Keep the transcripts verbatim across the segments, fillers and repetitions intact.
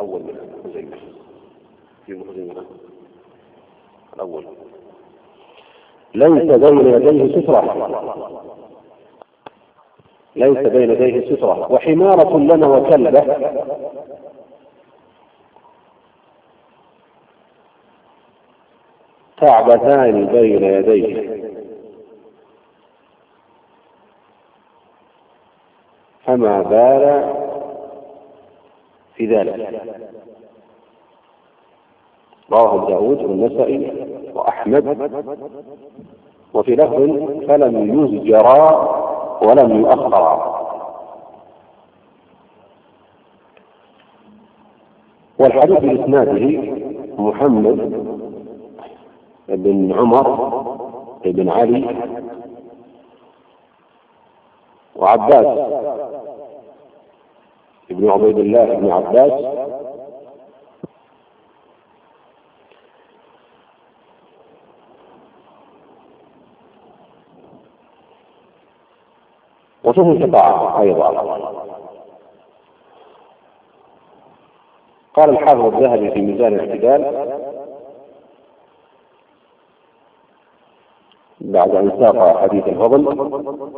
الأول من خزيمة في خزيمة الأول ليس بين يديه سترة ليس بين يديه سترة وحمارة لنا وكلبة تعبثان بين يديه فما بال في ذلك. رواه داود والنسائي وأحمد وفي لفظ فلم يزجرا ولم يؤخرا. والحديث بإسناده محمد بن عمر بن علي وعباس ابن عبيد الله بن عباس وفيه انقطاع أيضا. قال الحافظ الذهبي في ميزان الاعتدال بعد أن ساق حديث الفضل: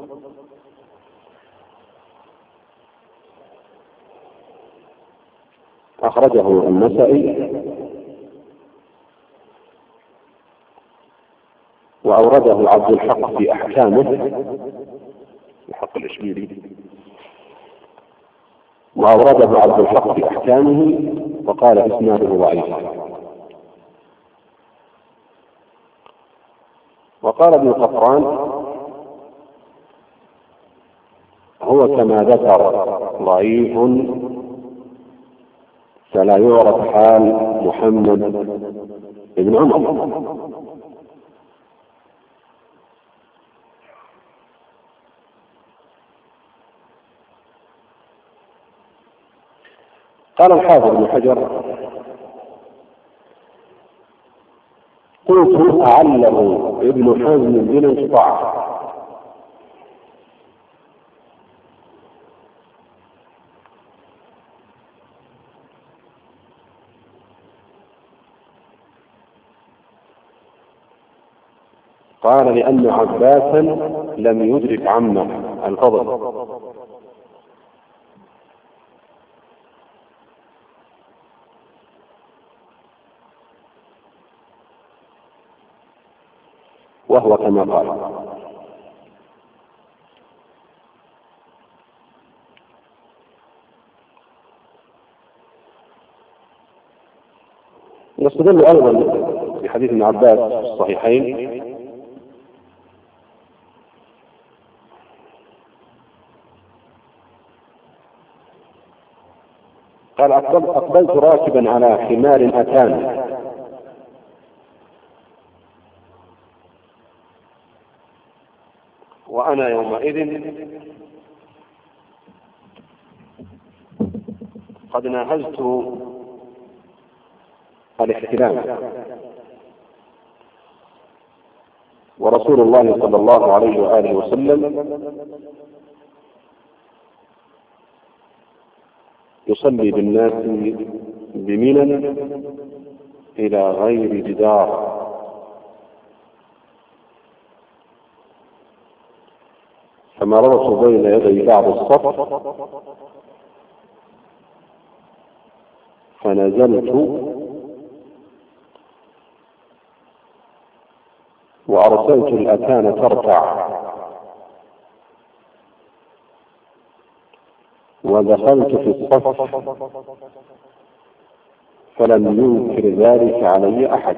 أخرجه النسائي وأورده عبد الحق في أحكامه الحق الإشبيلي وأورده عبد الحق في أحكامه وقال إسناده ضعيف. وقال ابن قطران: هو كما ذكر ضعيف فلا يعرف حال محمد بن عمر. قال الحافظ ابن حجر: قلت أعله ابن حزم بالانقطاع. قال: لأن عباسا لم يدرك عمه الفضل. وهو كما قال. يستدل أيضا بحديث ابن عباس في الصحيحين قال: أقبلت راكبا على حمار أتان وأنا يومئذ قد ناهزت الاحتلام، ورسول الله صلى الله عليه وآله وسلم يصلي بالناس بمنى إلى غير جدار، فمررت بين يدي بعض الصف فنزلت وأرسلت الأتان ترتع ودخلت في الصف فلم ينكر ذلك علي أحد.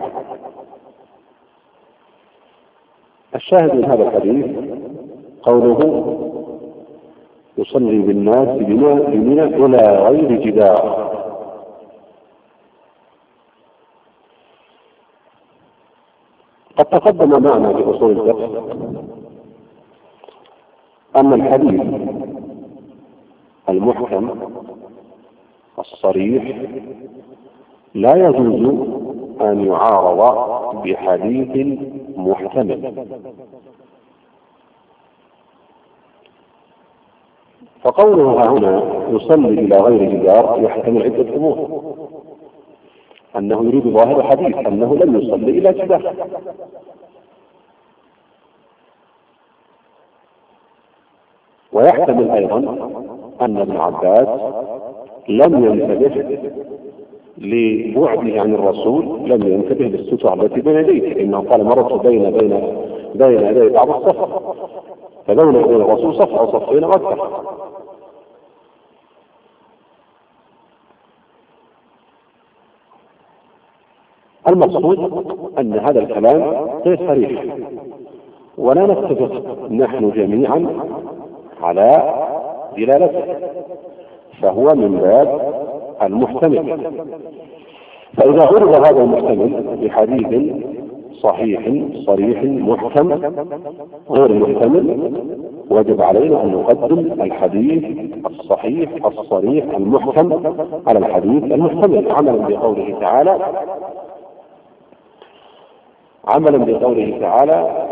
الشاهد من هذا الحديث قوله يصلي بالناس بمنى إلى غير جدار. قد تقدم معنا في أصول الفقه أن الحديث المحكم الصريح لا يجوز أن يعارض بحديث محتمل، فقوله هنا يصلي إلى غير جدار يحتمل عدة أمور: أنه يريد ظاهر الحديث أنه لم يصلي إلى جدار، ويحتمل أيضا أن ابن عباس لم ينتبه لبعده عن الرسول، لم ينتبه للسترة التي بين يديه، إنه قال مرت بين بين بين يدي بعض الصف، فبين يدي الرسول صف أو صفين أو أكثر. المقصود أن هذا الكلام غير صريح، ولا نتفق نحن جميعا على دلالته، فهو من باب المحتمل. فإذا عرض هذا المحتمل بحديث صحيح صريح محكم غير محتمل، وجب علينا أن نقدم الحديث الصحيح الصريح المحكم على الحديث المحتمل، عملا بقوله تعالى عملا بقوله تعالى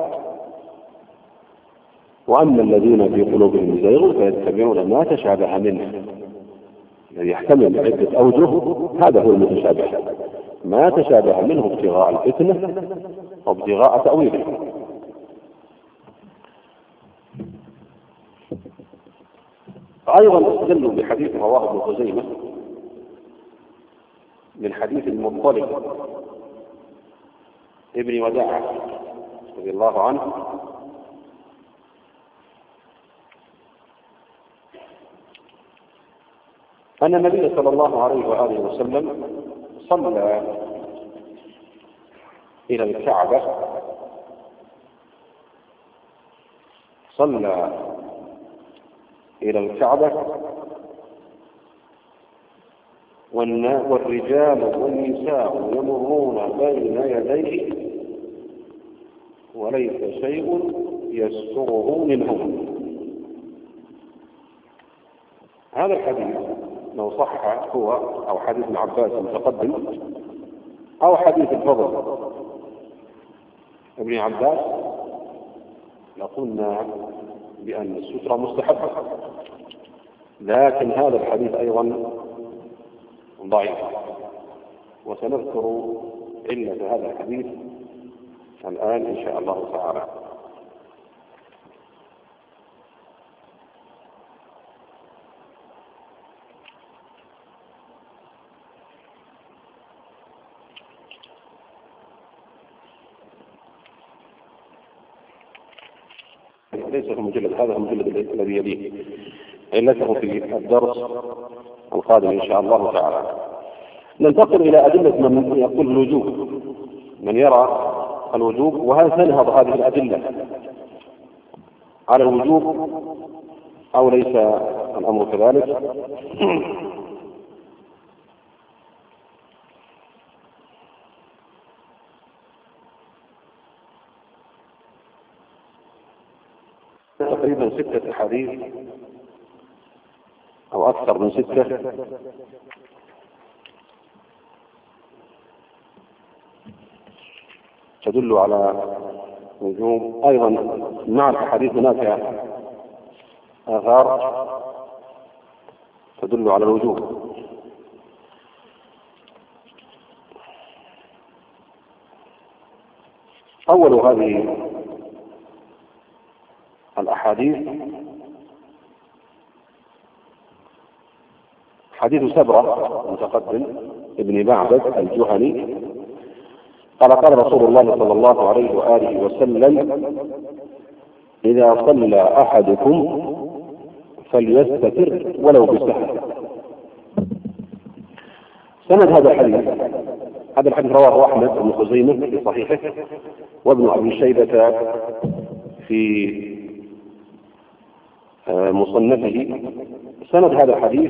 وأما الذين في قلوبهم زيغ فيتبعون ما تشابه منه، الذي يحتمل عدة أوجه، هذا هو المتشابه، ما تشابه منه ابتغاء الفتنة وابتغاء تأويله. أيضا استدلوا بحديث رواه ابن خزيمة من حديث المطلب ابن وداعة رضي الله عنه أن النبي صلى الله عليه وآله وسلم صلى إلى الكعبة صلى إلى الكعبة والرجال والنساء يمرون بين يديه وليس شيء يستره منهم. هذا الحديث لو صح هو أو حديث ابن عباس المتقدم أو حديث الفضل ابن عباس لقلنا بأن السترة مستحبة، لكن هذا الحديث أيضا ضعيف، وسنذكر علة هذا الحديث الآن إن شاء الله تعالى. ليس في المجلد هذا، المجلد الذي يليه، علته في الدرس القادم إن شاء الله تعالى. ننتقل إلى أدلة من يقول الوجوب، من يرى الوجوب، وهل تنهض هذه الأدلة على الوجوب أو ليس الأمر كذلك؟ تقريبا ستة أحاديث أو أكثر من ستة تدل على وجوب. أيضا مع الأحاديث هناك آثار تدل على الوجوب. أول هذه الأحاديث حديث سبرة متقدم ابن معبد الجهني قال قال رسول الله صلى الله عليه وآله وسلم إذا صلى أحدكم فليستتر ولو بسحر. سند هذا الحديث هذا الحديث رواه أحمد بن خزيمة في صحيحه، وابن أبي شيبة في مصنفه. سند هذا الحديث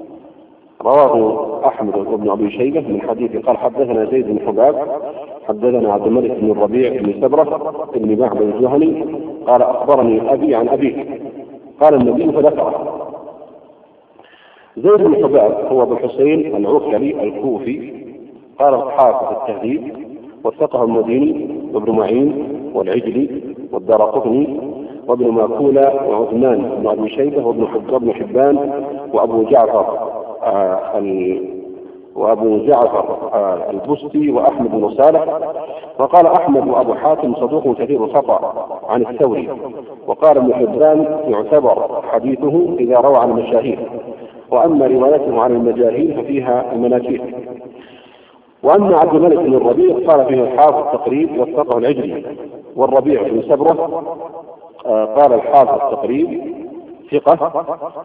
رواه أحمد بن أبي شيبة من حديث قال حدثنا زيد بن حباب حدثنا عبد الملك بن الربيع بن سبرة بن معبد الجهني قال أخبرني أبي عن أبيه قال النبي فذكره. زيد بن حباب هو أبو الحسين العكلي الكوفي، قال الحافظ التهذيب وثقه المديني وابن معين والعجلي والدارقطني وابن ماكولة وعثمان بن أبي شيبة وابن حبان وأبو جعفر آه وأبو جعفر آه البستي وأحمد بن صالح. وقال أحمد وأبو حاتم صدوق كثير الخطأ عن الثوري. وقال ابن حبان يعتبر حديثه إذا روى عن المشاهير، وأما روايته عن المجاهيل ففيها المناكير. وأما عبد الملك بن الربيع قال فيه الحافظ التقريب والثقة العجلي. والربيع بن سبرة آه قال الحافظ التقريب ثقة،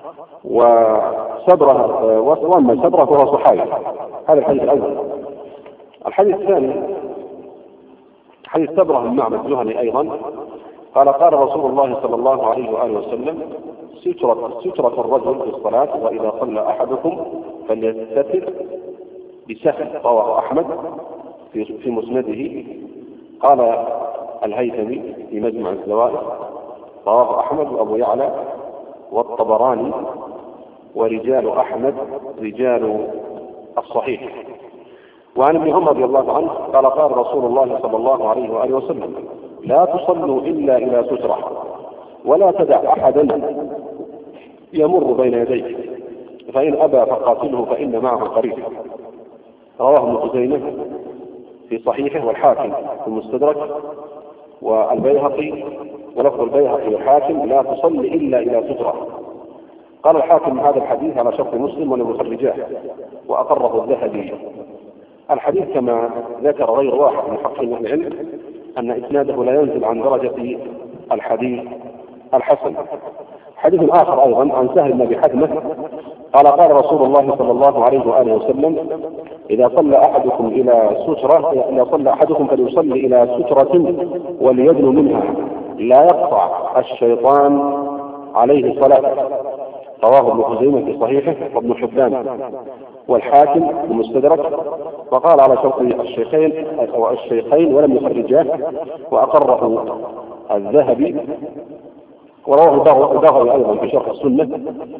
وسبرة آه وأما سبرة فهو صحابي. هذا الحديث الأول. الحديث الثاني حديث سبرة بن معبد الجهني أيضا قال قال رسول الله صلى الله عليه وآله وسلم سترة, سترة الرجل في الصلاة وإذا صلى أحدكم فليستتر بسهل. رواه أحمد في, في مسنده. قال الهيثمي في مجمع الزوائد رواه أحمد وأبو يعلى والطبراني ورجال أحمد رجال الصحيح. وعن ابن عمر رضي الله عنه قال قال رسول الله صلى الله عليه وآله وسلم لا تصلوا إلا إلى سترة ولا تدع أحدا يمر بين يديك، فإن أبى فقاتله فإن معه قريب. رواه ابن خزيمة في صحيحه والحاكم في المستدرك والبيهقي ولفظ البيهقي والحاكم لا تصلي إلا إلى سترة. قال الحاكم هذا الحديث على شرط مسلم ولم يخرجاه وأقره الذهبي. الحديث كما ذكر غير واحد من محققين العلم أن إسناده لا ينزل عن درجة الحديث الحسن. حديث آخر أيضا عن سهل بن أبي حثمة قال قال رسول الله صلى الله عليه وآله وسلم إذا صلى أحدكم إلى سترة إذا صلى أحدكم فليصلي إلى سترة وليدنو منها لا يقطع الشيطان عليه صلاة. رواه ابن خزيمة في صحيحه وابن حبان والحاكم المستدرك. وقال على شرط الشيخين أو الشيخين ولم يخرجاه وأقره الذهبي. ورواه البغوي أيضا في شرح السنة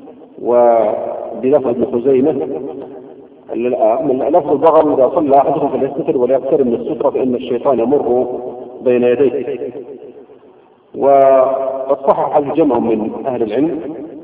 وبلفظ ابن خزيمة من لفظ البغوي إذا صلى أحدكم فليستتر ولا يقترب من السترة فإن الشيطان يمر بين يديه. وقد صحح الجمع من أهل العلم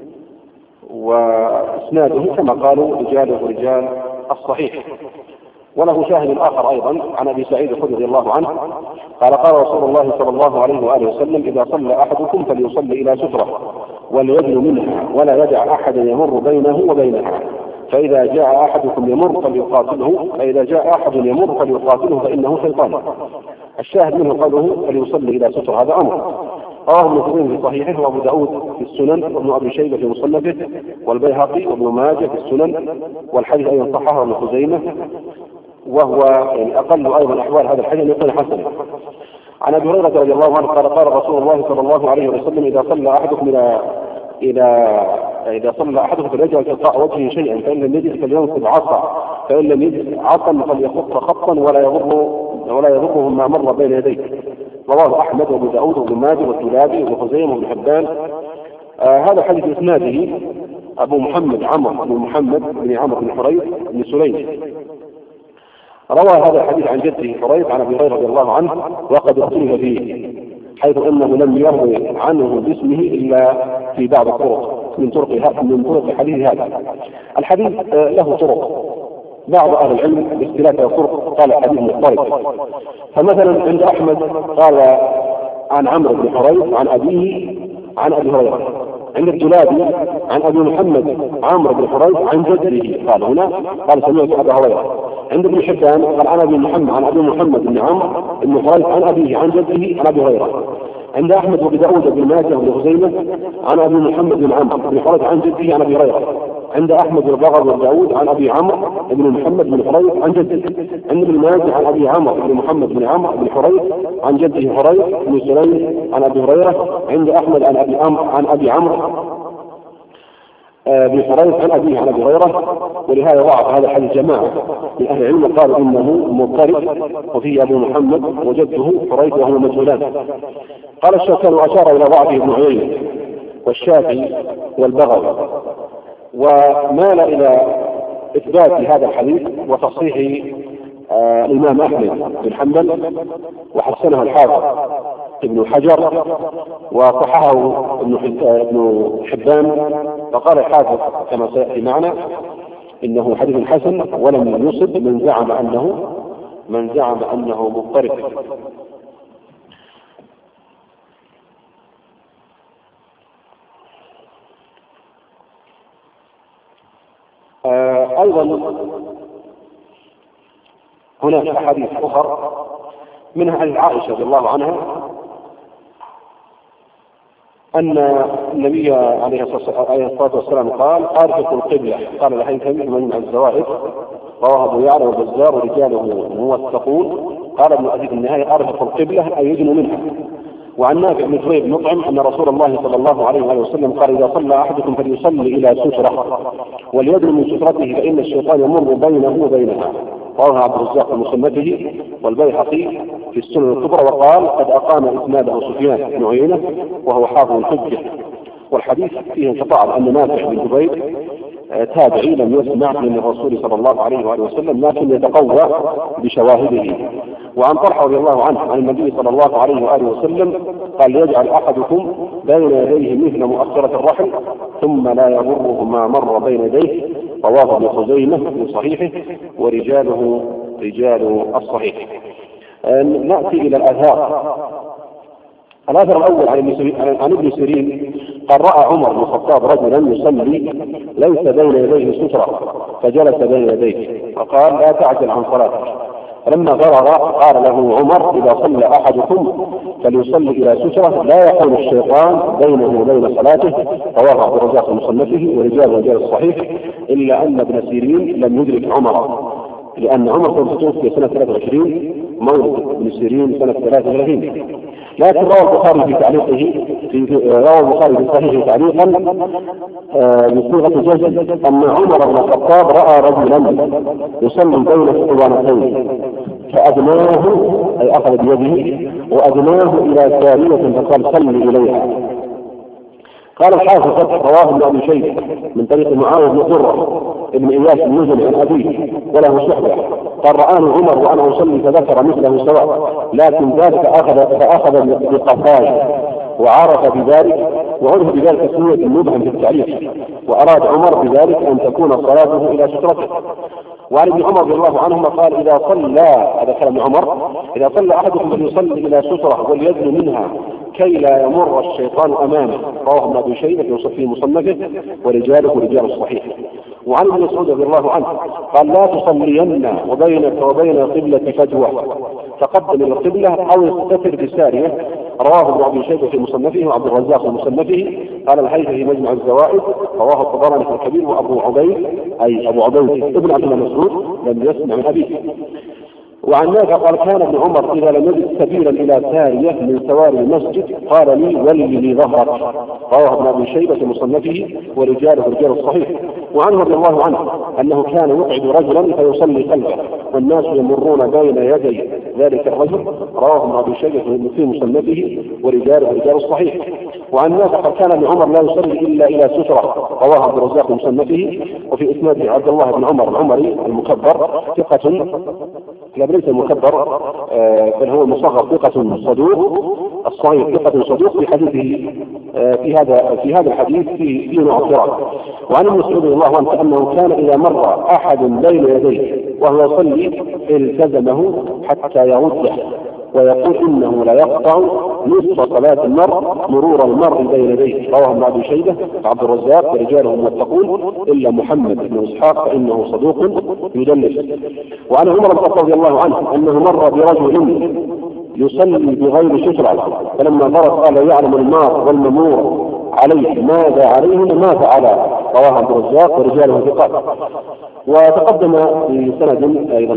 وإسناده كما قالوا رجاله رجال الصحيح. وله شاهد آخر أيضا عن أبي سعيد الخدري رضي الله عنه قال قال رسول الله صلى الله عليه وآله وسلم إذا صلى أحدكم فليصلي إلى سترة وليدنو منها ولا يدع أحدا يمر بينه وبينها، فإذا جاء أحدكم يمر فليقاتله فإذا جاء أحد يمر فليقاتله فإنه شيطان. الشاهد منه قوله فليصلي إلى سترة هذا أمر. رواه ابن خزيمة في صحيحه وأبو داود في السنن وابن أبي شيبة في مصنفه والبيهقي وابن ماجه في السنن والحديث أيضا صححه ابن خزيمة وهو يعني أقل أيضا أحوال هذا الحديث أن يكون حسنا. عن أبي هريرة رضي الله عنه قال قال رسول الله صلى الله عليه وسلم إذا صلى أحدكم إلى إلى إذا صلى أحدكم فليجعل تلقاء وجهه شيئا فإن لم يجد فلينصب عصا فإن لم يجد عصا فليخط خطا ولا يضر ولا يضره ما مر بين يديه. رواه أحمد وأبو داود وابن ماجه والتلابي وابن خزيمة وابن حبان. آه هذا حديث إسناده أبو محمد عمرو بن محمد بن عمرو بن حريث بن سليم. روى هذا الحديث عن جده حريث عن أبي هريرة رضي الله عنه وقد اختلف فيه حيث أنه لم يروي عنه باسمه إلا في بعض الطرق من طرق من طرق حديث هذا الحديث. آه له طرق بعض أهل العلم باختلاف الطرق قال حديث مضطرب. فمثلا عند أحمد قال عن عمرو بن حريث عن أبيه عن أبي هريرة. عند التلابي عن أبي محمد عمرو بن حريث عن جده قال هنا قال سمعت أبا هريرة. عند ابن حبان قال عن أبي محمد عن أبي محمد بن عمرو بن حريث عن أبيه عن جده عن أبي هريرة. عند أحمد وابي داود بن ماجه وابن خزيمة عن أبي محمد بن عمرو بن حريث عن جده عن أبي هريرة. عند أحمد والبغوي وداود عن أبي عمرو بن محمد بن حريث عن جده. عند ابن ماجه عن أبي عمرو بن محمد بن عمرو بن حريث عن جده حريث بن سليم عن أبي هريرة. عند أحمد عن أبي عمرو عن أبي عمرو بن حريث عن أبيه عن أبي هريرة. ولهذا ضعف هذا الحديث جماعة من أهل العلم قالوا إنه مضطرب وفيه أبو محمد وجده حريث وهو مجهولان. قال الشافعي وأشار إلى ضعفه ابن عيينة والشافعي والبغوي ومال إلى إثبات هذا الحديث وتصحيح آه الإمام أحمد بن حنبل وحسنه الحافظ ابن حجر وصححه ابن حبان، فقال الحافظ كما سيأتي معنا إنه حديث حسن ولم يصب من زعم أنه من زعم أنه مضطرب. آه أيضا هناك أحاديث أخرى منها عن عائشة رضي الله عنها أن النبي عليه الصلاة والسلام قال أرفق القبلة، قال الهيثمي من الزوائد، رواه أبو يعلى والبزار ورجاله موثقون. قال ابن أبي النهاية أرفق القبلة أي يدن منها. وعن نافع بن جبير بن مطعم أن رسول الله صلى الله عليه وسلم قال إذا صلى أحدكم فليصلي إلى سترة وليدن من سترته فإن الشيطان يمر بينه وبينها. رواه عبد الرزاق في مسنده والبيهقي في السنن الكبرى، وقال قد أقام إسناده سفيان بن عيينة وهو حافظ الحجة. والحديث فيه انقطاع أن نافع بن جبير تابعي لم يسمع من الرسول صلى الله عليه وآله وسلم، لكن يتقوى بشواهده. وعن طلحة رضي الله عنه عن النبي صلى الله عليه وآله وسلم قال يجعل أحدكم بين يديه مثل مؤخرة الرحل ثم لا يضره ما مر بين يديه. رواه ابن خزيمة في صحيحه ورجاله رجال الصحيح. نأتي إلى الآثار. الأثر الأول عن ابن سيرين قال رأى عمر بن الخطاب رجلا يصلي ليس بين يديه سترة فجلس بين يديه فقال لا تعجل عن صلاتك. فلما فرغ قال له عمر إذا صلى أحدكم فليصلي إلى سترة لا يحول الشيطان بينه وبين صلاته. رواه عبد الرزاق في مصنفه ورجال رجال الصحيح، إلا أن ابن سيرين لم يدرك عمر، لأن عمر توفي في سنة ثلاثة وعشرين مولد ابن سيرين سنة ثلاثة وثلاثين. لكن روى البخاري في تعليقه في روى البخاري في صحيحه تعليقا بصيغة جزم أن عمر بن الخطاب رأى رجلا يصلي بين اسطوانتين فأدناه أي أخذ بيده وأدناه إلى سارية فقال صل إليها. قال الحافظ رواه ابن أبي شيبة من طريق معاوية بن قرة ابن إياس المزني عن أبيه وله شعبة قال رآني عمر وأنا أصلي فذكر مثله سواء، لكن ذلك أخذ فأخذ بقفاي وعرف بذلك وعرف بذلك سنية مبهم في التعريف، وأراد عمر بذلك أن تكون صلاته إلى سترته. وعن ابن عمر رضي الله عنهما قال إذا صلى هذا كلام عمر إذا صلى أحدكم فليصلي إلى سترة وليدن منها كي لا يمر الشيطان أمامه. رواه ابن أبي شيبة في مصنفه ورجاله رجال الصحيح. وعن ابن مسعود رضي الله عنه قال لا تصلين وبينك وبين القبلة فجوة تقدم إلى القبلة أو استتر بسارية. رواه ابن أبي شيبة في مصنفه وعبد الرزاق في مصنفه. قال الهيثمي في مجمع الزوائد رواه الطبراني في الكبير وأبو عبيد أي أبو عبيد ابن عبد الله مسعود لم يسمع من أبيه. وعن نافع قال كان ابن عمر إذا لم يجد سبيلا إلى سارية من سواري المسجد قال لي ولي لي ظهرك. رواه ابن أبي شيبة في مصنفه ورجاله رجال الصحيح. وعنه رضي الله عنه أنه كان يقعد رجلا فيصلي خلفه والناس يمرون بين يدي ذلك الرجل. رواه ابن أبي شيبة في مصنفه ورجاله رجال الصحيح. وعن نافع قال كان ابن عمر لا يصلي إلا إلى سترة. رواه عبد الرزاق في مصنفه. وفي إسناده عبد الله بن عمر العمري المكبر ثقة لا ليس المكبر آه بل هو المصغر ثقة صدوق الصغير ثقة صدوق في حديثه آه في هذا في هذا الحديث في في نوع اضطراب. وعن ابن مسعود رضي الله عنه أنه كان إذا مر أحد بين يديه وهو يصلي التزمه حتى يرده ويقول إنه لا يقطع نصف صلاة المرء مرور المرء بين يديه. رواه ابن أبي شيبة عبد الرزاق ورجاله موثقون إلا محمد بن إسحاق فإنه صدوق يدلس. وعن عمر بن الخطاب رضي الله عنه أنه مر برجل يصلي بغير سترة فلما مرض قال يعلم المار والممور عليه ماذا عليهم ما فعل. رواه عبد الرزاق ورجاله ثقات. وتقدم بسند ايضا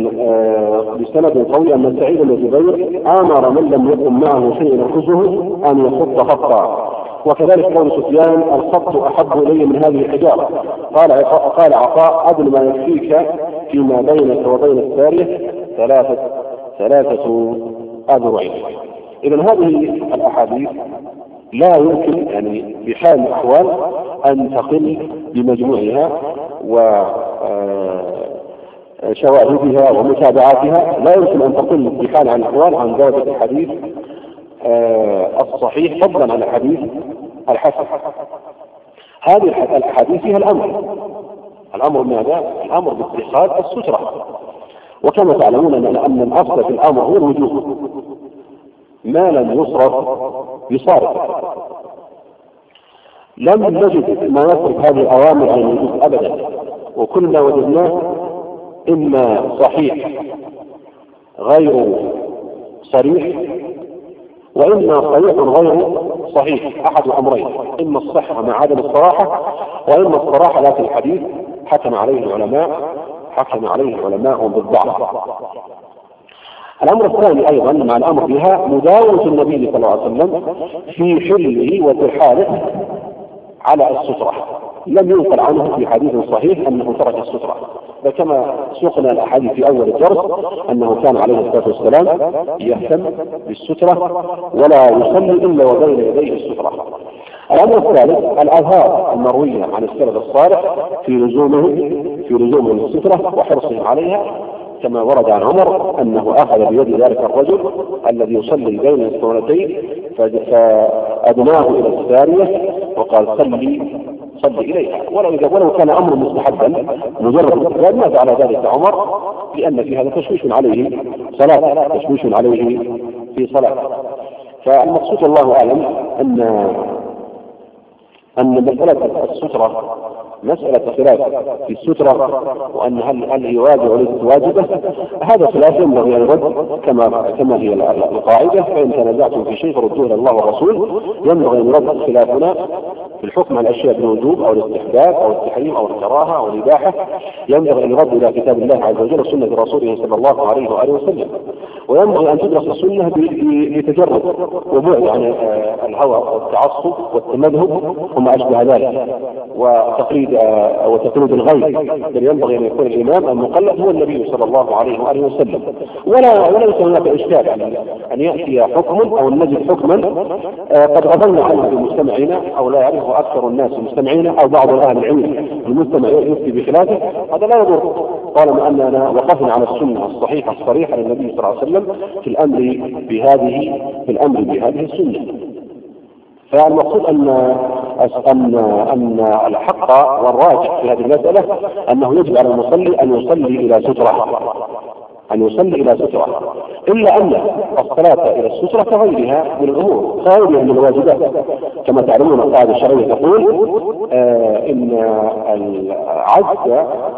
بسند قوي ان سعيد بن جبير امر من لم يكن معه شيء يركزه ان يخط خطا. وكذلك قول سفيان الخط احب الي من هذه الحجاره. قال قال عطاء ادل ما يكفيك فيما بينك وبين الساريه ثلاثه ثلاثه اذرع. اذا هذه الاحاديث لا يمكن يعني بحال الأحوال أن تقل بمجموعها وشواهدها ومتابعاتها، لا يمكن أن تقل بحال عن الأحوال عن درجة الحديث آه الصحيح فضلا عن الحديث الحسن. هذه الأحاديث فيها الأمر الأمر ماذا؟ الأمر باتخاذ السترة. وكما تعلمون أن الأصل في الأمر هو الوجوب، ما لم يصرف يصارف. لم نجد ما يصرف هذه الأوامر عن الوجوب أبدا، وكل ما وجدناه إما صحيح غير صريح، وإما صريح غير صحيح، أحد الأمرين، إما الصحة مع عدم الصراحة، وإما الصراحة لكن الحديث حكم عليه العلماء حكم عليه العلماء بالضعف. الأمر الثاني أيضا مع الأمر بها مداومة النبي صلى الله عليه وسلم في حله وترحاله على السترة. لم ينقل عنه في حديث صحيح أنه ترك السترة، فكما سوقنا الأحاديث في أول الدرس أنه كان عليه الصلاة والسلام يهتم بالسترة ولا يصلي إلا وبين يديه السترة. الأمر الثالث الآثار المروية عن السلف الصالح في لزومه في لزومه للسترة وحرصه عليها، كما ورد عن عمر أنه أخذ بيد ذلك الرجل الذي يصلي بين الصلاتين فأدناه إلى الثانية وقال صلي صلي إليها، ولو ولو كان أمر مستحبا مجرد الاستدلال ما فعل ذلك عمر، لأن في هذا تشويش عليه صلاة تشويش عليه في صلاة. فالمقصود الله أعلم أن أن مسألة السترة مسألة خلاف في السترة، وأن هل هل هي واجب وليست واجبة، هذا خلاف ينبغي أن يرد كما كما هي القاعدة. فإن تنازعتم في شيء فردوه إلى الله والرسول. ينبغي أن يرد خلافنا في الحكم على الأشياء بالوجوب أو الاستحباب أو التحريم أو الكراهة أو الإباحة، ينبغي أن يرد إلى كتاب الله عز وجل وسنة رسوله صلى الله عليه وآله وسلم. وينبغي أن تدرس السنة بتجرد وبعد عن الهوى والتعصب والتمذهب وما أشبه ذلك وتقليد أو تقليد الغيب، بل ينبغي أن يكون الإمام المقلد هو النبي صلى الله عليه وآله وسلم. ولا ولا يكون هناك إشكال أن يأتي حكم أو نجد حكما قد غفلنا عنه في مجتمعنا أو لا يعرفه أكثر الناس مجتمعين أو بعض أهل العلم المجتمع يفتي بخلافه، هذا لا يضر طالما أننا وقفنا على السنة الصحيحة الصريحة للنبي صلى الله عليه وسلم في الأمر بهذه في الأمر بهذه السنة. فالمقصود أن أن أن الحق والراجح في هذه المسألة أنه يجب على المصلي أن يصلي إلى سترة أن يصلي إلى سترة، إلا أن الصلاة إلى السترة كغيرها من الأمور كغيرها من الواجبات. كما تعلمون القاعدة الشرعية تقول آه إن العجز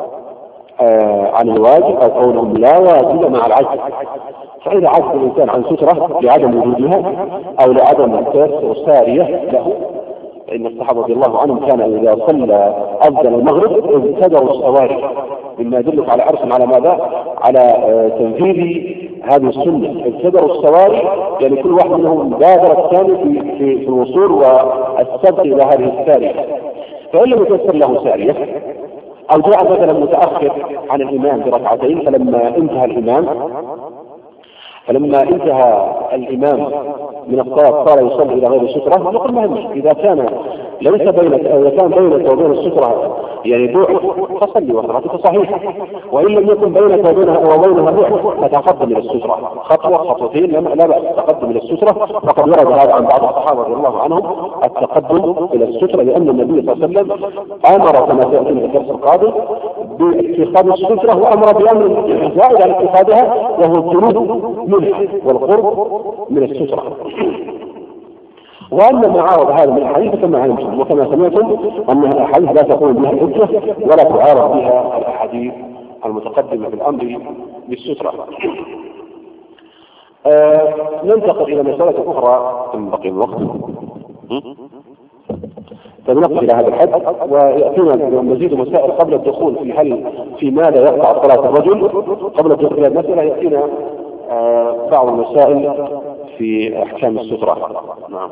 آه عن الواجب أو قولهم لا واجب مع العجز. فإذا عجز الإنسان عن سترة لعدم وجودها أو لعدم تيسر سارية له، إن الصحابة رضي الله عنهم كان إذا صلى أفضل المغرب ابتدروا السواري، مما يدلك على حرص على ماذا؟ على آه تنفيذ هذه السنة. ابتدروا السواري يعني كل واحد منهم بادر الثاني في, في, في الوصول والسبق إلى هذه السارية. فإن لم يتيسر له سارية أو جاء مثلا متأخر عن الإمام بركعتين، فلما انتهى الإمام فلما انتهى الإمام من الصلاة صار يصلي إلى غير السترة، نقول ما همش. إذا كان ليس بينك أو إذا كان بينك وبين السترة يعني بعد فصلي وصلاتك صحيحة، وإن لم يكن بينك وبينها وبينها بعد فتقدم إلى السترة خطوة خطوتين لا بأس التقدم إلى السترة. وقد ورد هذا عن بعض الصحابة رضي الله عنهم التقدم إلى السترة، لأن النبي صلى الله عليه وسلم أمر كما سيأتي في الدرس القادم باتخاذ السترة، وأمر بأمر زائد عن اتخاذها وهو القرب منها والقرب من السترة. وأما ما عارض هذا من الحديث كما علمتم وكما سمعتم أن الأحاديث لا تقوم بها الحجة ولا تعارض بها الأحاديث المتقدمة في الأمر بالسترة. آه ننتقل إلى مسألة أخرى إن بقي الوقت، فننقل إلى هذا الحد ويأتينا مزيد مسائل قبل الدخول في هل في ماذا يقطع صلاة الرجل. قبل الدخول إلى المسألة يأتينا آه بعض المسائل في أحكام السترة. نعم.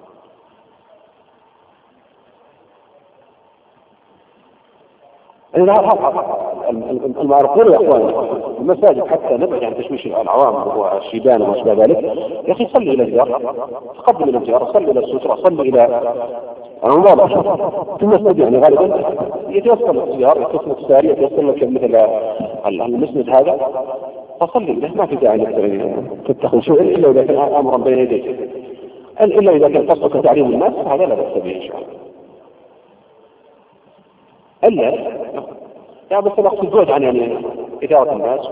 المعرفون يا اخوان المساجد حتى نبعد عن تشويش العوام والشيبان وما شابه ذلك. يا اخي صلي الى الجار، تقدم الى الجار، صلي الى السترة، صلي الى المواضع في المسجد. يعني غالبا يتيسر الجار، يتيسر الساري، يتيسر لك مثل المسند هذا، فصلي له ما في داعي تتخذ شيء الا اذا كان امرا بين يديك. إلا إذا كان قصدك تعليم الناس هذا لا بأس به إن شاء الله. إلا لا بس نقصد زوج عن يعني إدارة الناس.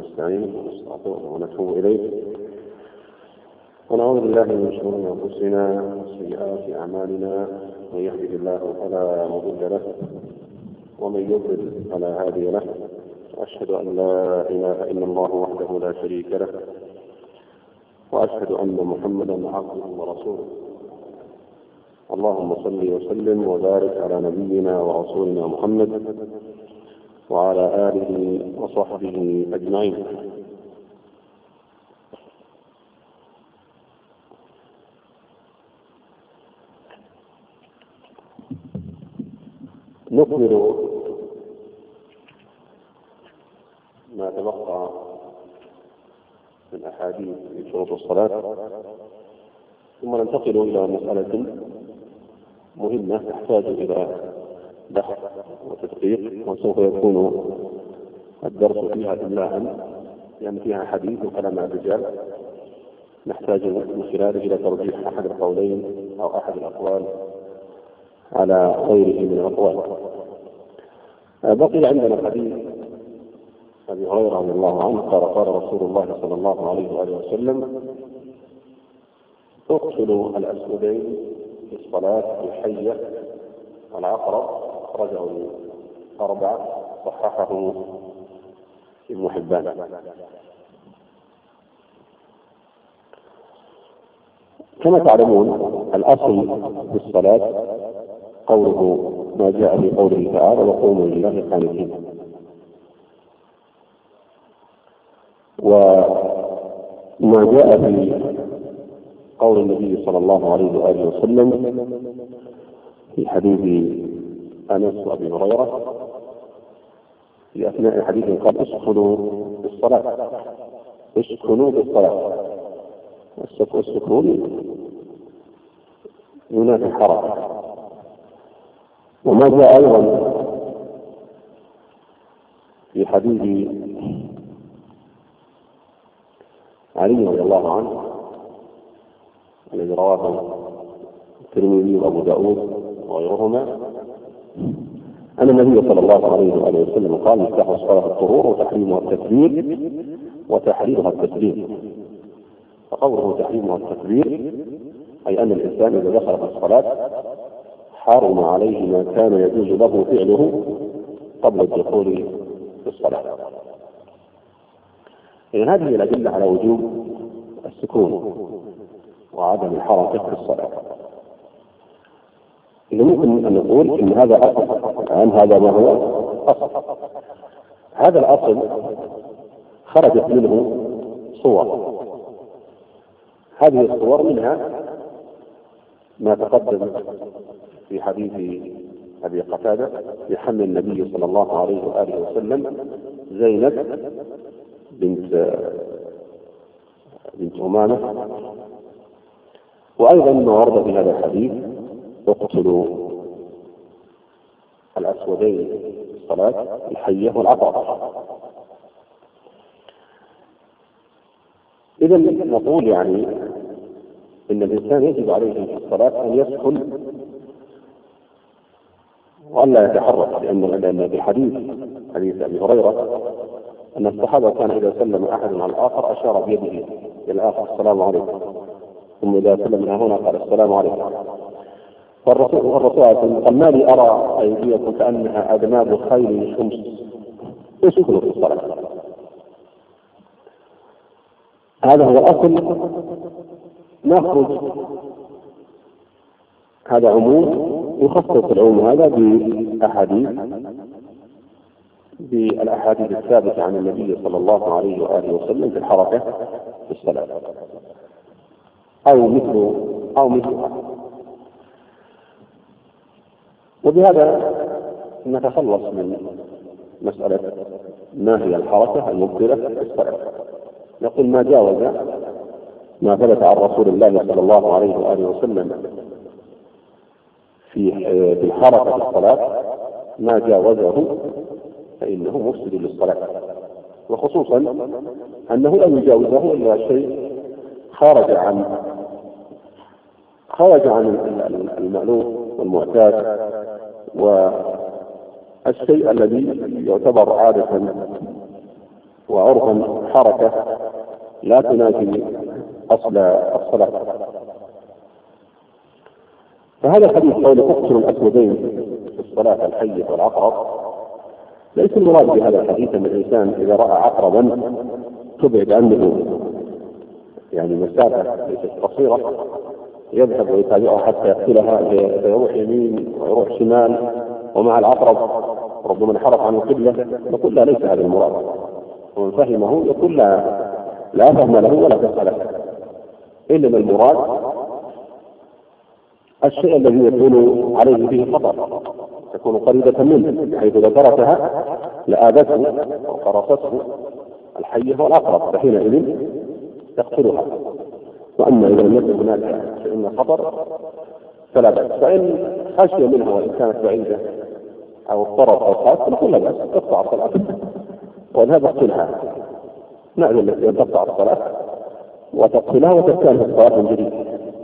ونستعينه ونستغفره ونتوب إليه ونعوذ بالله من شرور أنفسنا وسيئات أعمالنا، من يهده الله فلا مضل له ومن يضلل فلا هادي له، وأشهد أن لا إله إلا الله وحده لا شريك له، وأشهد أن محمدا عبده ورسوله. اللهم صل وسلم وبارك على نبينا ورسولنا محمد وعلى آله وصحبه أجمعين. نكمل ما تبقى من أحاديث في شروط الصلاة، ثم ننتقل إلى مسألة مهمة تحتاج إلى بحث وتدقيق، وسوف يكون الدرس فيها إملاء لأن فيها حديث وكلام الرجال نحتاج من خلاله إلى ترجيح أحد القولين أو أحد الأقوال على غيره من الأقوال. بقي عندنا حديث أبي هريرة رضي الله عنه قال قال رسول الله صلى الله عليه وآله وسلم: اقتلوا الأسودين في الصلاة الحية والعقرب، أخرجه الأربعة، صححه ابن حبان. كما تعلمون الأصل في الصلاة قوله ما جاء في قوله تعالى: وقوموا لله قانتين. وما جاء في قول النبي صلى الله عليه وآله وسلم في حديث أنس وأبي هريرة في أثناء حديث قال: اسكنوا بالصلاة، اسكنوا بالصلاة. السكون ينافي الحركة. وما جاء أيضا في حديث علي رضي الله عنه الذي رواه الترمذي وأبو داود وغيرهما أن النبي صلى الله عليه وآله وسلم قال: مفتاح الصلاة الطهور وتحريمها التكبير وتحريرها التسليم. فقوله تحريمها التكبير أي أن الإنسان إذا دخل في الصلاة حرم عليه ما كان يجوز له فعله قبل الدخول في الصلاة. إذن هذه الأدلة على وجوب السكون وعدم الحركة في الصلاة. إذا ممكن أن نقول إن هذا أصل، الآن هذا ما هو أصل. هذا الأصل خرجت منه صور، هذه الصور منها ما تقدم في حديث أبي قتادة في حمل النبي صلى الله عليه وآله وسلم زينب بنت بنت أمامة. وأيضا ما ورد في هذا الحديث: اقتلوا الأسودين في الصلاة الحية والعقرب. إذا نقول يعني إن الإنسان يجب عليه في الصلاة أن يسكن وأن لا يتحرك، لأن في الحديث حديث أبي هريرة أن الصحابة كان إذا سلم أحد على الآخر أشار بيده إلى الآخر: السلام عليكم. ثم إذا سلم من هنا قال: السلام عليكم. والرسول والرسول قال: ما لي أرى أيديكم كأنها أذناب خيل شمس، اسكنوا في الصلاة. هذا هو الأصل. نخرج هذا عموم يخصص العموم هذا بأحاديث بالأحاديث الثابتة عن النبي صلى الله عليه وآله وسلم في الحركة في الصلاة أو مثل أو مثلها. وبهذا نتخلص من مسألة ما هي الحركة المبطلة في الصلاة. نقول ما جاوز ما ثبت عن رسول الله صلى الله عليه وآله وسلم في في الحركة في الصلاة ما جاوزه فإنه مفسد للصلاة، وخصوصا أنه لا يجاوزه إلا شيء خارج عن خرج عن المألوف والمعتاد والشيء الذي يعتبر عادة وعرفا حركة لا تنافي أصل الصلاة. فهذا الحديث قول اقتلوا الأسودين في الصلاة الحي والعقرب ليس المراد بهذا الحديث أن الإنسان إذا رأى عقربا تبعد عنه يعني مسافة ليست قصيرة يذهب ويتابعها حتى يقتلها، فيروح يمين ويروح شمال ومع العقرب ربما انحرف عن القبلة، نقول لا، ليس هذا المراد. ومن فهمه يقول لا لا فهم له ولا فهم له، إنما المراد الشيء الذي يكون عليه فيه خطر، تكون قريبة منه حيث إذا تركها لآذته أو قرصته الحية والعقرب، فحينئذ يقتلها. وأما إذا لم يكن هناك شيء من خطر فلا بأس، فإن خشي منها وإن كانت بعيدة أو اضطرت أو خاف نقول لا بأس، تقطع الصلاة وذهب اقتلها، نأذن لك أن تقطع الصلاة وتقتلها وتستأنف الصلاة من جديد.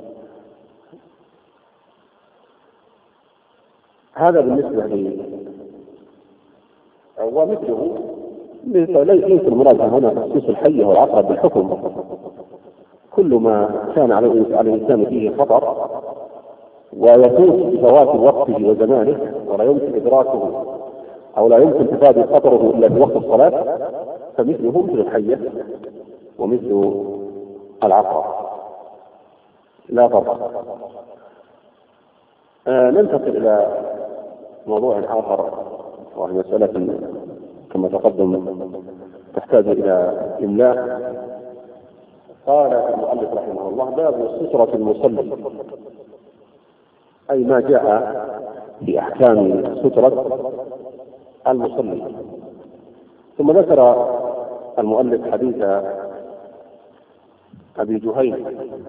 هذا بالنسبة لي. ومثله ليس المراد هنا تخصيص الحية والعقرب بالحكم، كل ما كان على الإنسان فيه خطر ويفوت بفوات وقته وزمانه ولا يمكن إدراكه أو لا يمكن تفادي خطره إلا في وقت الصلاة فمثله مثل الحية ومثل العقرب لا فرق. آه ننتقل إلى موضوع آخر، وهي مسألة كما تقدم تحتاج إلى إملاء. قال المؤلف رحمه الله: باب سترة المصلي، أي ما جاء في أحكام سترة المصلي. ثم ذكر المؤلف حديث أبي جهيم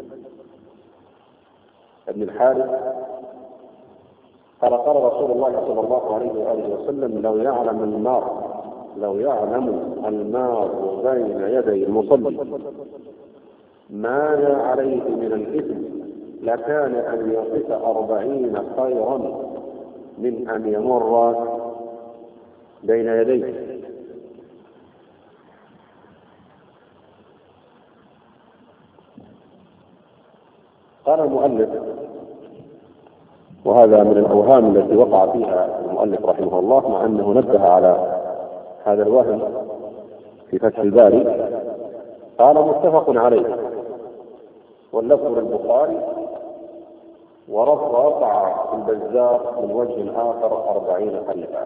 بن الحارث قال: قال رسول الله صلى الله عليه وآله وسلم: لو يعلم النار لو يعلم النار بين يدي المصلي ماذا عليه من الإثم لكان أن يقف أربعين خيرا من أن يمر بين يديه. قال المؤلف، وهذا من الأوهام التي وقع فيها المؤلف رحمه الله، مع أنه نبه على هذا الوهم في فتح الباري، قال: متفق عليه واللفظ للبخاري، ورفع البزار من وجه آخر أربعين خليفة.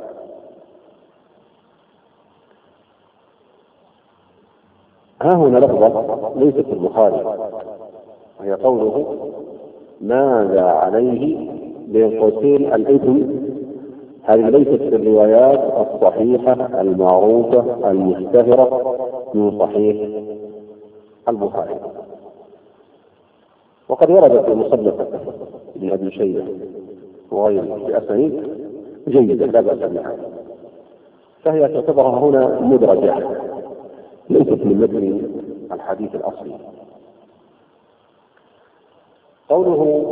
ها هنا لفظة ليست في البخاري، وهي قوله: ماذا عليه بين قوسين الإثم. هذه ليست في الروايات الصحيحة المعروفة المشتهرة من صحيح البخاري، وقد وردت في مصنف ابن أبي شيبة وغيره بأسانيد جيدة لا بأس بها، فهي تعتبر هنا مدرجة ليست من متن الحديث الأصلي. قوله: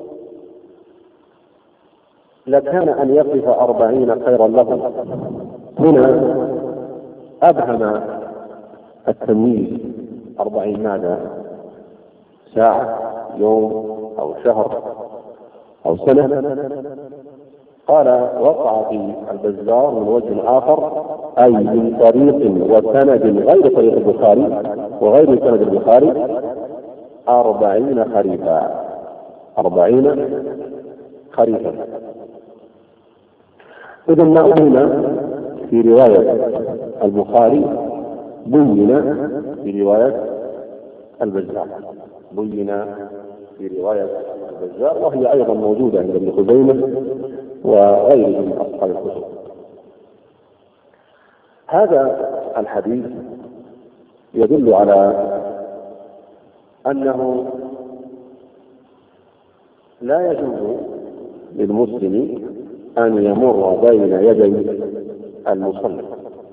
لكان أن يقف أربعين خيرا له، هنا أبهم التمييز. أربعين ماذا؟ ساعة، يوم، أو شهر، أو سنة؟ قال: وقع في البزار من وجه آخر، أي من طريق وسند غير طريق البخاري وغير سند البخاري، أربعين خريفا. أربعين خريفا. إذا ما أبين في رواية البخاري بين في رواية البزار، بين في رواية البزار، وهي أيضا موجودة عند ابن خزيمة وغيره من أصحاب الكتب. هذا الحديث يدل على أنه لا يجوز للمسلم أن يمر بين يدي المصلي،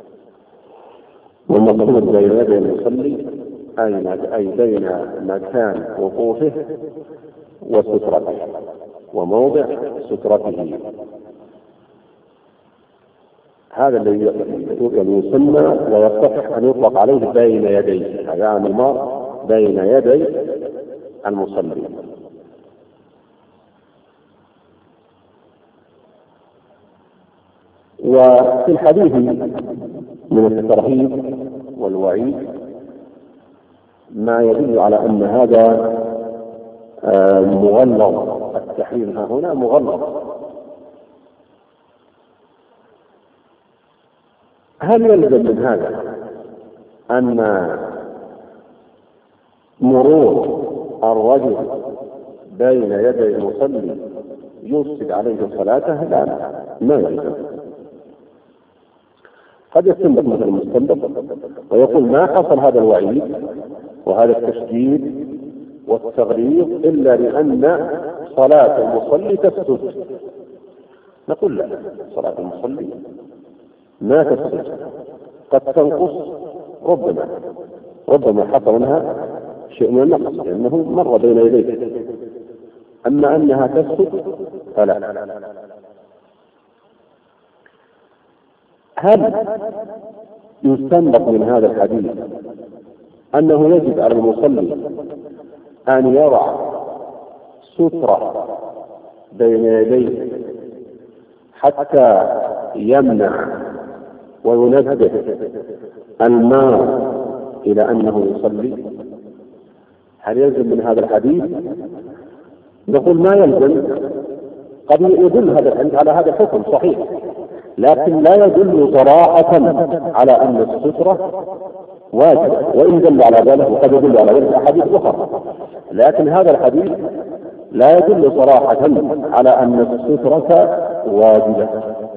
والمقصود بين يدي المصلي أي بين مكان وقوفه وسترته وموضع سترته. هذا الذي يسمى ويصح أن يطلق عليه بين يديه، يعني المار بين يدي المصلي. وفي الحديث من الترهيب والوعيد ما يدل على أن هذا مغلظ، التحريم هنا مغلظ. هل يلزم من هذا أن مرور الرجل بين يدي المصلي يفسد عليه صلاته؟ لا، ما يلزم. قد يستنبط مثل المستنبط ويقول ما حصل هذا الوعيد وهذا التشديد والتغليظ إلا لأن صلاة المصلي تفسد. نقول لا، صلاة المصلي ما تفسد، قد تنقص، ربما ربما حصل منها شيء من النقص لأنه مر بين يديه، أما أنها تفسد فلا. هل يستنبط من هذا الحديث أنه يجب على المصلي أن يضع سترة بين يديه حتى يمنع وينبه المار إلى أنه يصلي؟ هل يلزم من هذا الحديث؟ نقول ما يلزم. قد يدل هذا الحديث على هذا الحكم صحيح، لكن لا يدل صراحة على أن السترة واجب، وإن دل على ذلك وقد يدل على ذلك أحاديث أخرى، لكن هذا الحديث لا يدل صراحة على أن السترة واجبة.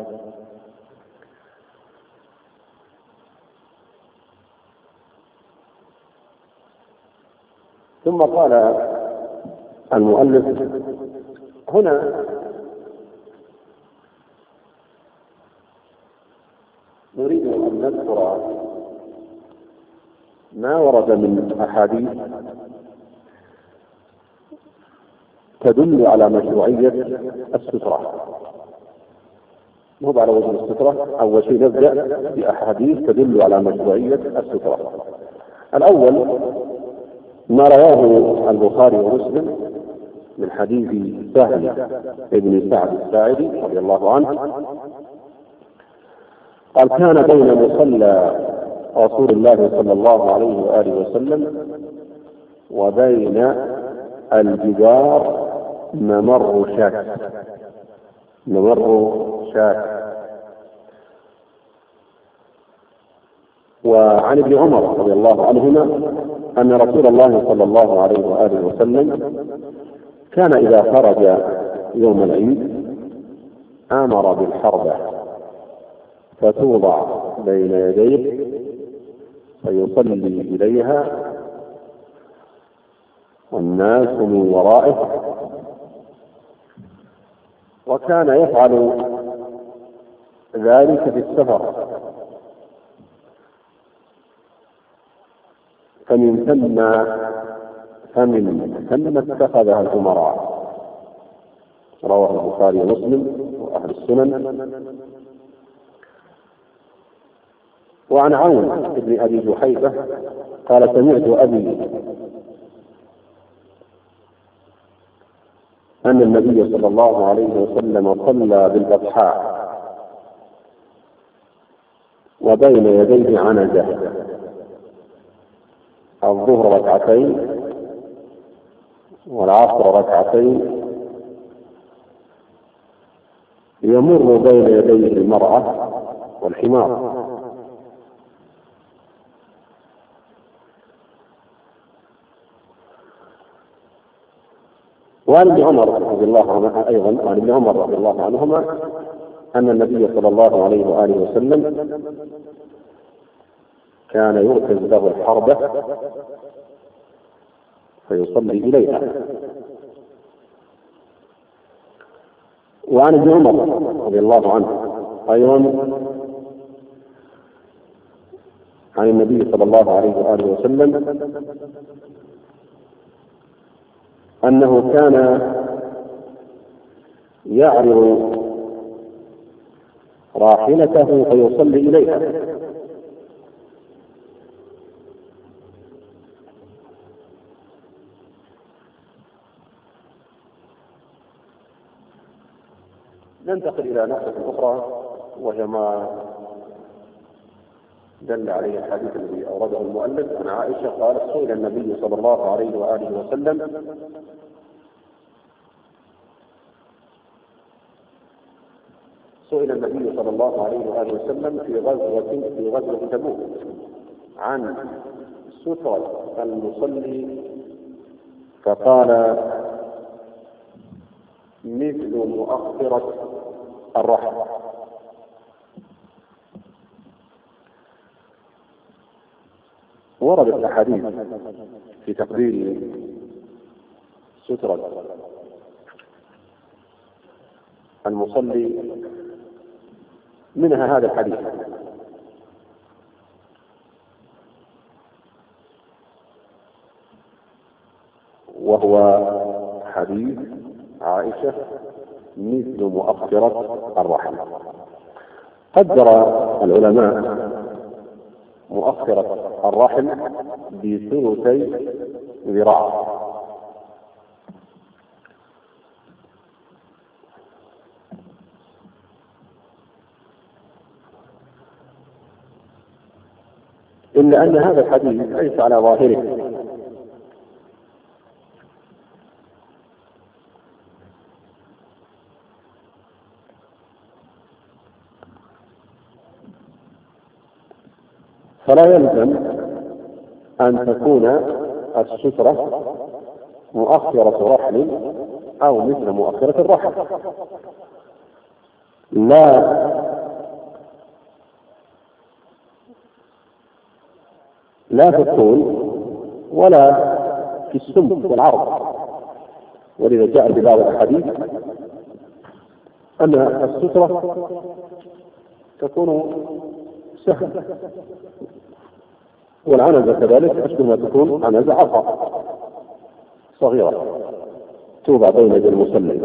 ثم قال المؤلف هنا نريد أن نذكر ما ورد من أحاديث تدل على مشروعية السترة. مو على وجه السترة، أول شيء نبدأ بأحاديث تدل على مشروعية السترة. الأول ما رواه البخاري ومسلم من حديث سهل بن سعد الساعدي رضي الله عنه قال: كان بين مصلى رسول الله صلى الله عليه وآله وسلم وبين الجدار ممر شاة ممر شاة وعن ابن عمر رضي الله عنهما أن رسول الله صلى الله عليه وآله وسلم كان إذا خرج يوم العيد آمر بالحربة فتوضع بين يديه فيصلي إليها والناس من ورائه، وكان يفعل ذلك في السفر، فمن ثم فمن ثم اتخذها الأمراء. رواه البخاري ومسلم وأهل السنن. وعن عون بن أبي جحيفة قال: سمعت أبي أن النبي صلى الله عليه وسلم صلى بالبطحاء وبين يديه عنزة، الظهر ركعتين والعصر ركعتين، يمر بين يديه المرأة والحمار. وعن ابن عمر رضي الله عنه أيضا عن ابن عمر رضي الله عنهما أن النبي صلى الله عليه وآله وسلم كان يؤخذ له الحربة فيصلي إليها. وعن ابن عمر رضي الله عنه أيضا عن النبي صلى الله عليه وآله وسلم أنه كان يعرض راحلته فيصلي إليها. ننتقل إلى نقطة أخرى، وهي ما دل عليه الحديث الذي أورده المؤلف عن عائشة قالت: سئل النبي صلى الله عليه وآله وسلم سئل النبي صلى الله عليه وآله وسلم في غزوة في غزوة تبوك عن سترة المصلي فقال: مثل مؤخرة الرحل. وردت الأحاديث في تقدير سترة المصلي، منها هذا الحديث، وهو حديث عائشة مثل مؤخرة الرحل. قدر العلماء مؤخرة الرحل بثلثي ذراع، إلا أن هذا الحديث ليس على ظاهره، فلا يلزم أن تكون السترة مؤخرة رحل أو مثل مؤخرة الرحل، لا لا في الطول ولا في السمك والعرض. ولذا جاء في بعض الحديث أن السترة تكون سهل، والعنزة كذلك أشبه ما تكون عنزة عصا صغيرة توضع بين يدي المصلي.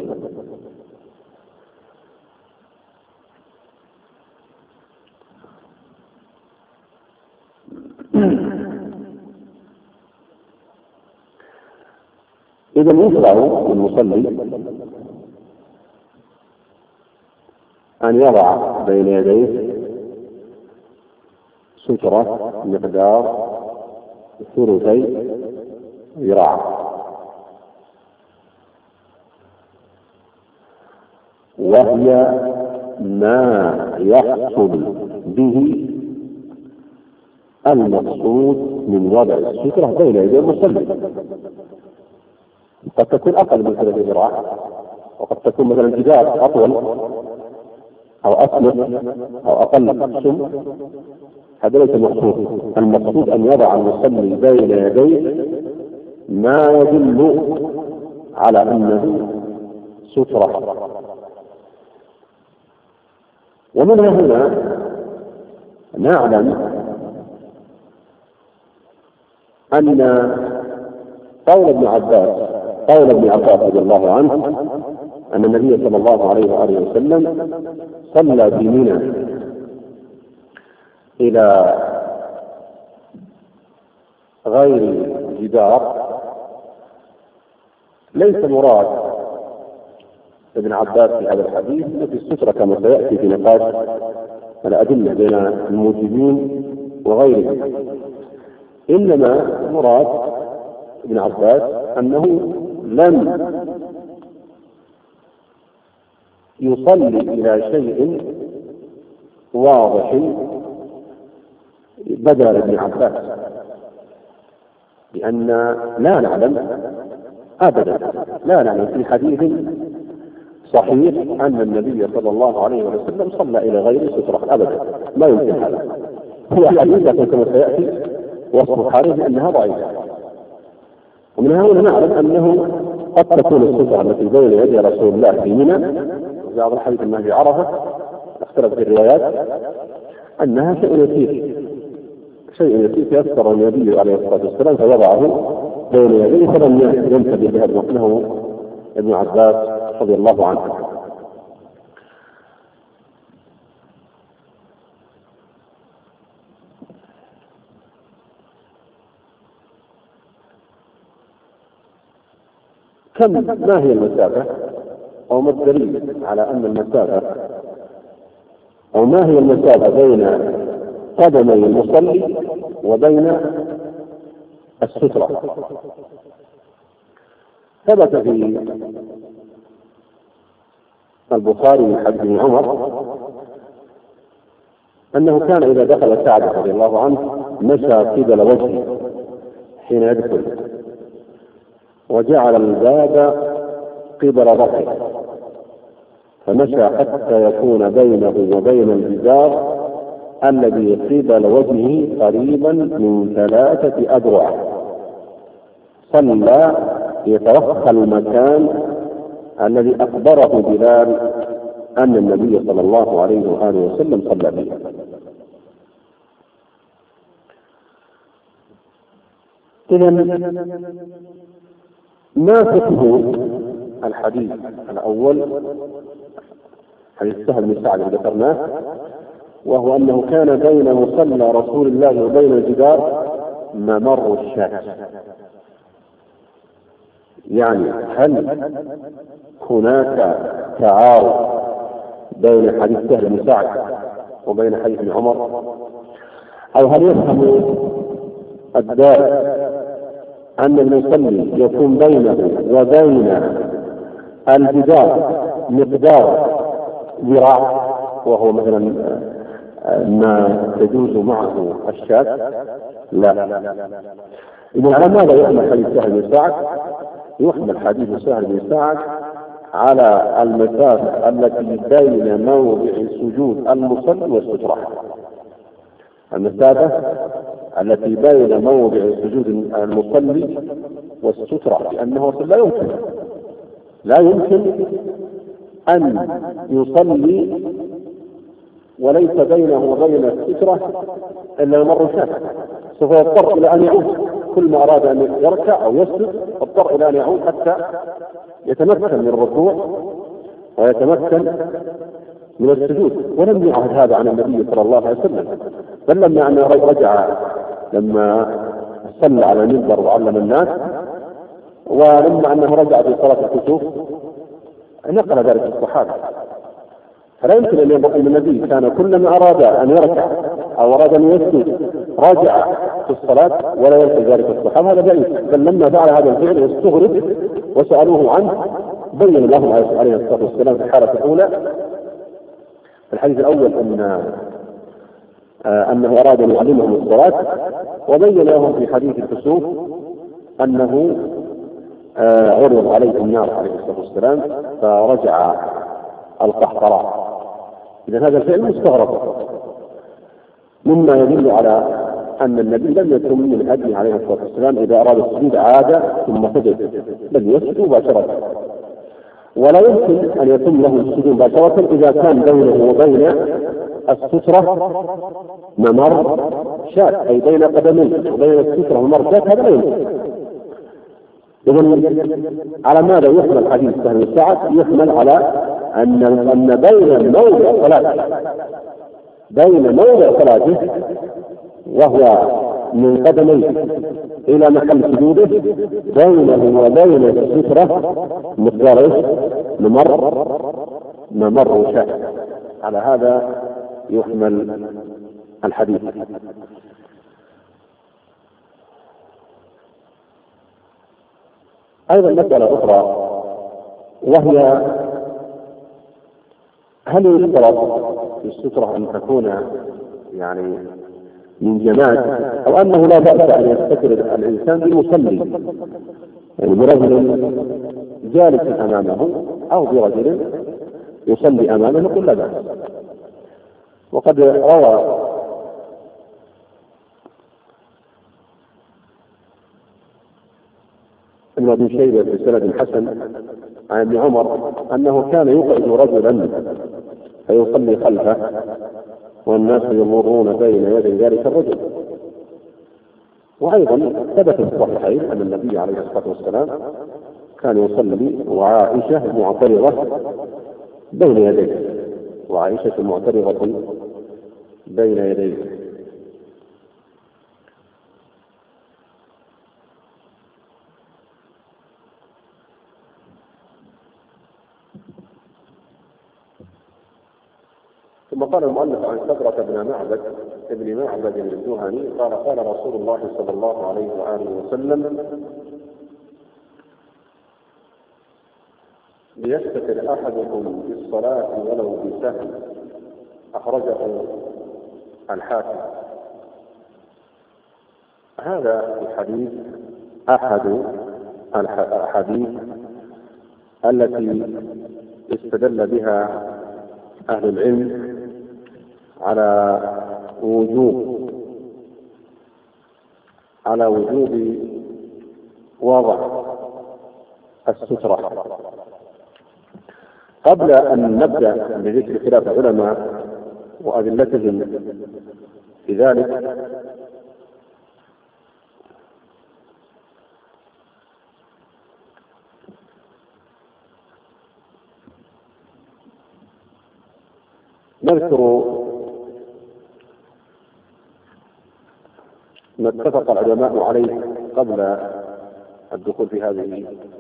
إذا يشرع للمصلي أن يضع بين يديه سترة مقدار ثلثي ذراع، وهي ما يحصل به المقصود من وضع السترة بين يدي المصلي. قد تكون أقل من ثلاث ذراع، وقد تكون مثلا جدار أطول أو أسمك أو أقل سم، هذا ليس المقصود. المقصود أن يضع المصلي بين يديه ما يدل على أنه سترة. ومن هنا نعلم أن قول ابن عباس قول ابن عباس رضي الله عنه أن النبي صلى الله عليه وآله وسلم صلى في منى إلى غير جدار، ليس مراد ابن عباس في هذا الحديث في السترة كما سيأتي في نقاش الأدلة بين الموجودين وغيرهم، إنما مراد ابن عباس أنه لم يصلي إلى شيء واضح بدل ابن عباس، لأن لا نعلم أبدا لا نعلم في حديث صحيح أن النبي صلى الله عليه وسلم صلى إلى غير سترة أبدا، ما يمكن هذا. هو حديث لكن كما سيأتي وصف حارث أنها ضعيفة. ومن هنا نعلم أنه قد تكون السترة التي بين يدي رسول الله في منى في بعض الحديث أنها في عرفة، اختلف في الروايات، أنها شيء يسير شيء يسير يذكر النبي عليه الصلاة والسلام فوضعه بين يديه، فلم ينتبه بهذا له ابن عباس رضي الله عنه. كم ما هي المسافة أو ما الدليل على أن المسافة أو ما هي المسافة بين قدمي المصلي وبين السترة؟ ثبت في البخاري من حديث ابن عمر أنه كان إذا دخل سعد رضي الله عنه مشى قبل وجهه حين يدخل، وجعل الباب قبل ظهره، فمشى حتى يكون بينه وبين الجدار الذي قبل وجهه قريبا من ثلاثة أذرع، صلى يتوخى المكان الذي أخبره بلال أن النبي صلى الله عليه وآله وسلم صلى فيه. إذن ما فقه الحديث الأول حديث سهل بن سعد ذكرناه، وهو أنه كان بين مصلى رسول الله وبين الجدار ممر الشاة. يعني هل هناك تعارض بين حديث سهل بن سعد وبين حديث ابن عمر، أو هل يفهم الداء أن المصلي يكون بينه وبين الجدار مقدار ذراع وهو مثلا ما تجوز معه الشاة؟ لا. إذا على ماذا يحمل حديث سهل بن سعد؟ يحمل حديث سهل بن سعد على المسافة التي بين موضع سجود المصلي والسترة، المسافة التي بين موضع سجود المصلي والسترة، لأنه لا يمكن لا يمكن أن يصلي وليس بينه وبين السترة إلا ممر شاة، سوف يضطر إلى أن يعود كل ما أراد أن يركع أو يسجد، اضطر إلى أن يعود حتى يتمكن من الركوع ويتمكن من السجود. ولم يعهد هذا عن النبي صلى الله عليه وسلم، بل لما أنه رجع لما صلى على المنبر وعلم الناس، ولما أنه رجع في صلاة الكسوف نقل ذلك الصحابة. فلا يمكن أن يقول النبي كان كلما أراد أن يركع أو أراد أن يسجد راجع في الصلاة ولا ينسى ذلك الصحابة، هذا بعيد. بل لما فعل هذا الفعل استغرب وسألوه عنه، بين لهم عليه الصلاة والسلام في الحالة الأولى في الحديث الأول أن آه أنه أراد أن يعلمهم الصلاة، وبين لهم في حديث الكسوف أنه آه عرض عليه النار عليه الصلاة والسلام فرجع القحطراء. إذا هذا الفعل مستغرب، مما يدل على أن النبي لم يكن من هدي عليه الصلاة والسلام إذا أراد السجود عاد ثم سجد، بل يسجد مباشرة، ولا يمكن أن يتم له السجود مباشرة إذا كان بينه وبين السترة ممر شاة، أي بين قدمين وبين السترة ممر شاة، هذا لا يمكن. إذن على ماذا يحمل حديث سهل بن سعد؟ يحمل على أن أن بين موضع صلاته بين موضع صلاته وهو من قدميه إلى محل سجوده بينه وبين السترة مقدار ممر ممر شاة. على هذا يحمل الحديث. أيضا مسألة أخرى، وهي هل يشترط في السترة أن تكون يعني من جماعة، أو أنه لا بأس أن يستتر الإنسان بالمصلي، يعني برجل جالس أمامه أو برجل يصلي أمامه، نقول لا بأس. وقد روى ابن أبي شيبة في سند حسن عن ابن عمر أنه كان يقعد رجلا فيصلي خلفه والناس يمرون بين يدي ذلك الرجل. وأيضا ثبت في الصحيحين أن النبي عليه الصلاة والسلام كان يصلي وعائشة معترضة بين يديه وعائشة معترضة بين يديه. ثم قال المؤلف عن سبرة بن معبد ابن معبد الجهني قال قال رسول الله صلى الله عليه وآله وسلم: ليستتر أحدكم في الصلاة ولو بسهل. أخرجه الحاكم. هذا الحديث أحد الأحاديث التي استدل بها أهل العلم على وجوب على وجوب وضع السترة. قبل أن نبدأ بذكر خلاف العلماء وأدلتهم في ذلك، نذكر ما اتفق العلماء عليه قبل الدخول في هذه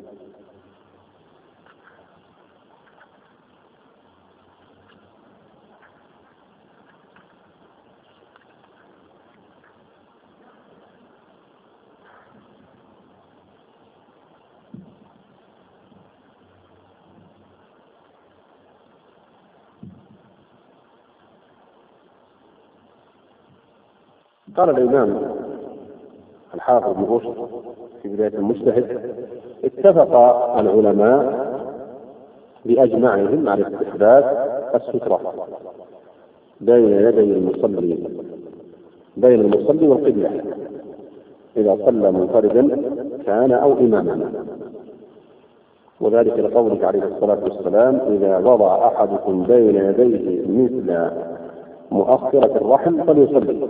قال الإمام الحافظ ابن رشد في بداية المجتهد: اتفق العلماء بأجمعهم على استحباب السترة بين يدي المصلي بين المصلي والقبلة إذا صلى منفردا كان أو إماما، وذلك لقوله عليه الصلاة والسلام: إذا وضع أحدكم بين يديه مثل مؤخرة الرحم فليصلي.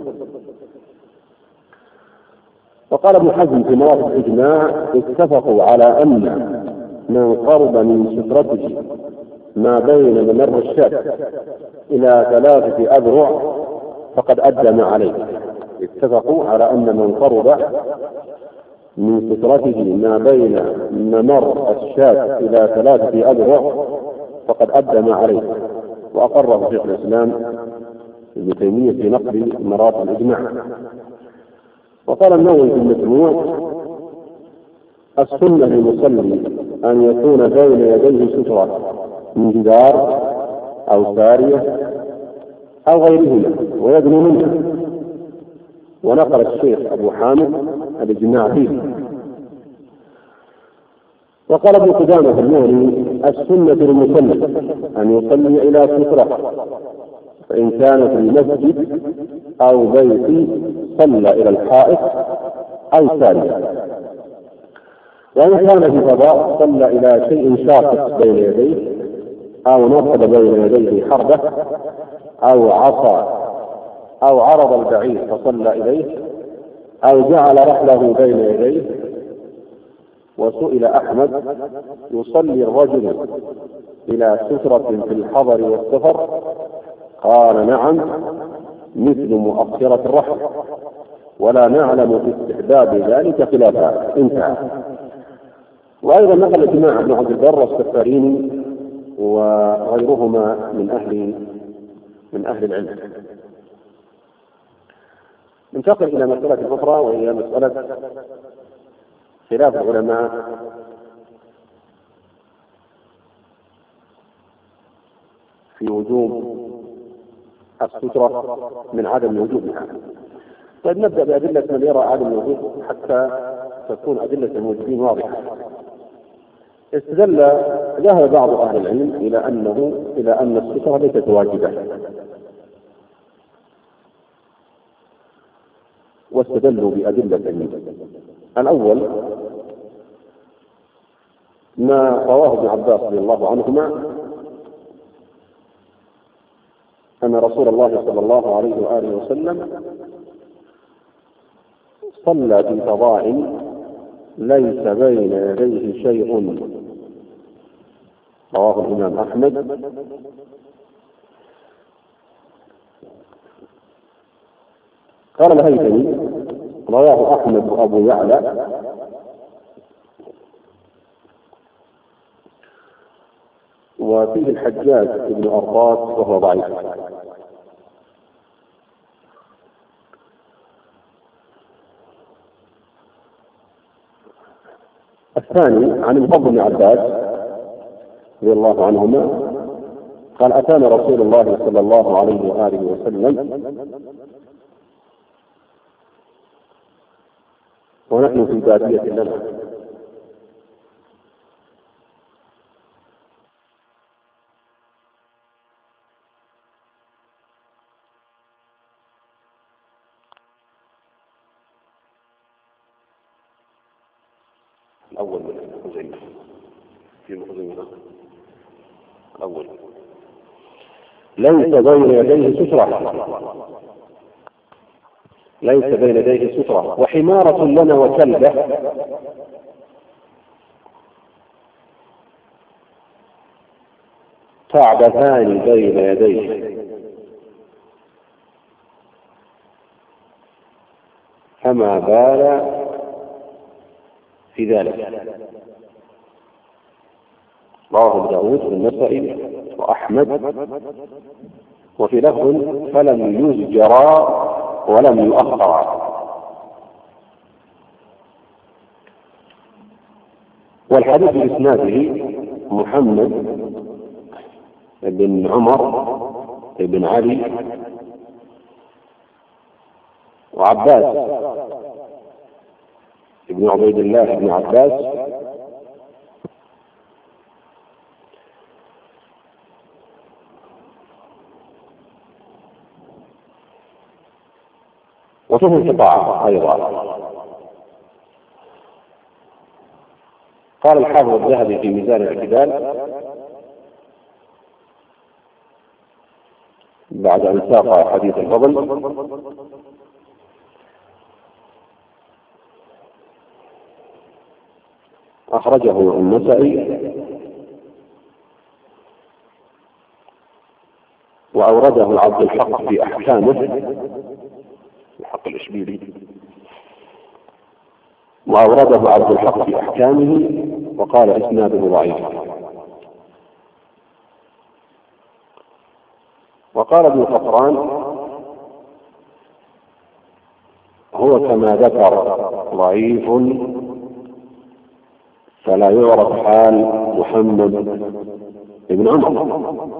وقال ابن حزم في مواقف الإجماع: اتفقوا على أن من قرب من سترته ما بين ممر الشاة إلى ثلاثة أذرع فقد أدى ما عليه. اتفقوا على أن من قرب من سترته ما بين ممر الشاة إلى ثلاثة أذرع فقد أدى ما عليه، وأقره شيخ الإسلام ابن تيمية في نقل مراتب الإجماع. وقال النووي في المجموع: السنة للمصلي أن يكون بين يديه سترة من جدار أو سارية أو غيرهما ويدنو منها. ونقل الشيخ أبو حامد الإجماع فيه. وقال ابن قدامة في المغني: السنة للمصلي أن يصلي إلى سترة، فإن كان في المسجد أو بيت صلى إلى الحائط أو سارية، وإن كان في فضاء صلى إلى شيء شاقق بين يديه أو نصب بين يديه حربة أو عصا أو عرض البعير فصلى إليه أو جعل رحله بين يديه. وسئل أحمد: يصلي الرجل إلى سترة في الحضر والسفر؟ قال: نعم، مثل مؤخرة الرحل، ولا نعلم في استحباب ذلك خلافا. انتهى. وأيضا نقل الإمام ابن عبد البر والسفاريني وغيرهما من أهل من أهل العلم. ننتقل إلى مسألة أخرى، وهي مسألة خلاف العلماء في وجوب السترة من عدم وجوبها. طيب، نبدأ بأدلة من يرى عدم الوجوب حتى تكون أدلة الموجودين واضحة. استدل ذهب بعض أهل العلم إلى أنه إلى أن السترة ليست واجبة، واستدلوا بأدلة. الأول ما رواه ابن عباس رضي الله عنهما أن رسول الله صلى الله عليه وآله وسلم صلى في فضاء ليس بين يديه شيء. رواه الإمام أحمد. قال الهيثمي: رواه أحمد وأبو يعلى وفيه الحجاج بن أرطاس وهو ضعيف. الثاني عن الفضل بن عباس رضي الله عنهما قال أتانا رسول الله صلى الله عليه وآله وسلم ونحن في بادية لنا الأول من خزيمة في خزيمة الأول ليس بين يديه سترة ليس بين يديه سترة وحمارة لنا وكلبة تعبثان بين يديه فما بال في ذلك. رواه أبو داود والنسائي وأحمد وفي لفظ فلم يزجرا ولم يؤخرا. والحديث بإسناده محمد بن عمر بن علي وعباس ابن عبيد الله بن عباس وفيه انقطاع أيضا. قال الحافظ الذهبي في ميزان الاعتدال بعد أن ساق حديث الفضل أخرجه النسائي وأورده عبد الحق في أحكامه الحق الإشبيلي وأورده عبد الحق في أحكامه وقال إسناده ضعيف. وقال ابن قطران هو كما ذكر ضعيف فلا يعرف حال محمد بن عمر.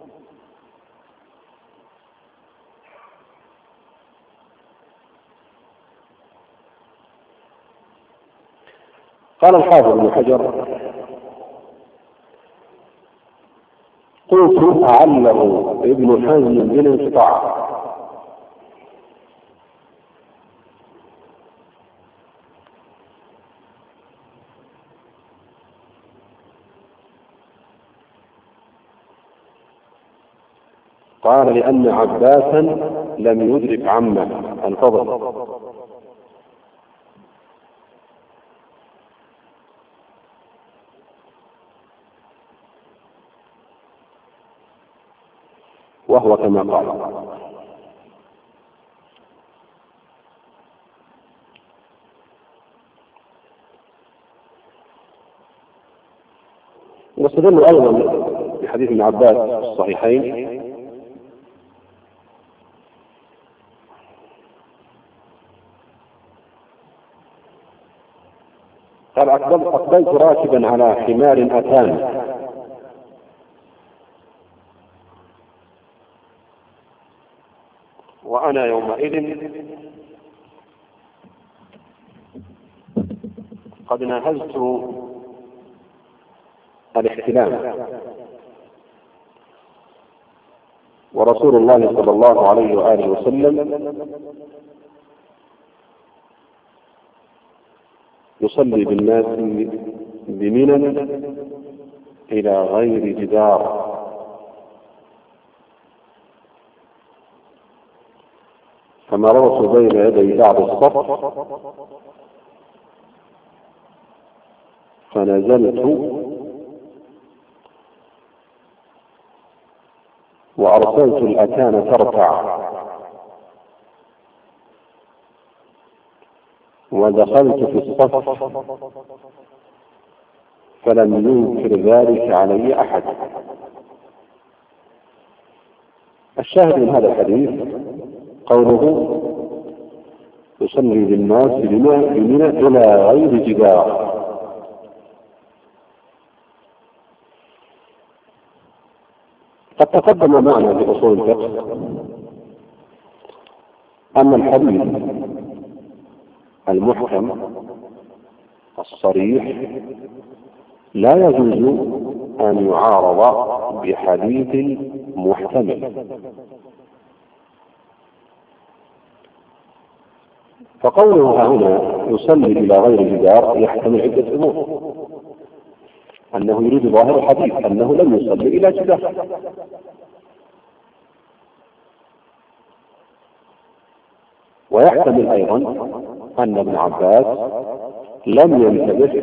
قال الحافظ بن حجر قلت أعله ابن حزم بالانقطاع قال لأن عباسا لم يدرك عمه الفضل وهو كما قال. واستدل أيضا بحديث ابن عباس في الصحيحين قال أقبلت راكبا على حمار أتان وأنا يومئذ قد ناهزت الاحتلام ورسول الله صلى الله عليه وآله وسلم يصلي بالناس بمنى إلى غير جدار فمررت بين يدي بعض الصف فنزلت وأرسلت الأتان ترتع ودخلت في الصف فلم ينكر ذلك علي أحد. الشاهد من هذا الحديث قوله يصلي بالناس بمنى إلى غير جدار قد تقدم معنا في أصول الفقه أن الحديث المحكم الصريح لا يجوز أن يعارض بحديث محتمل. فقولها هنا يصلي إلى غير جدار يحتمل عدة أمور: أنه يريد ظاهر الحديث أنه لم يصلي إلى جدار، ويحتمل أيضا أن ابن عباس لم ينتبه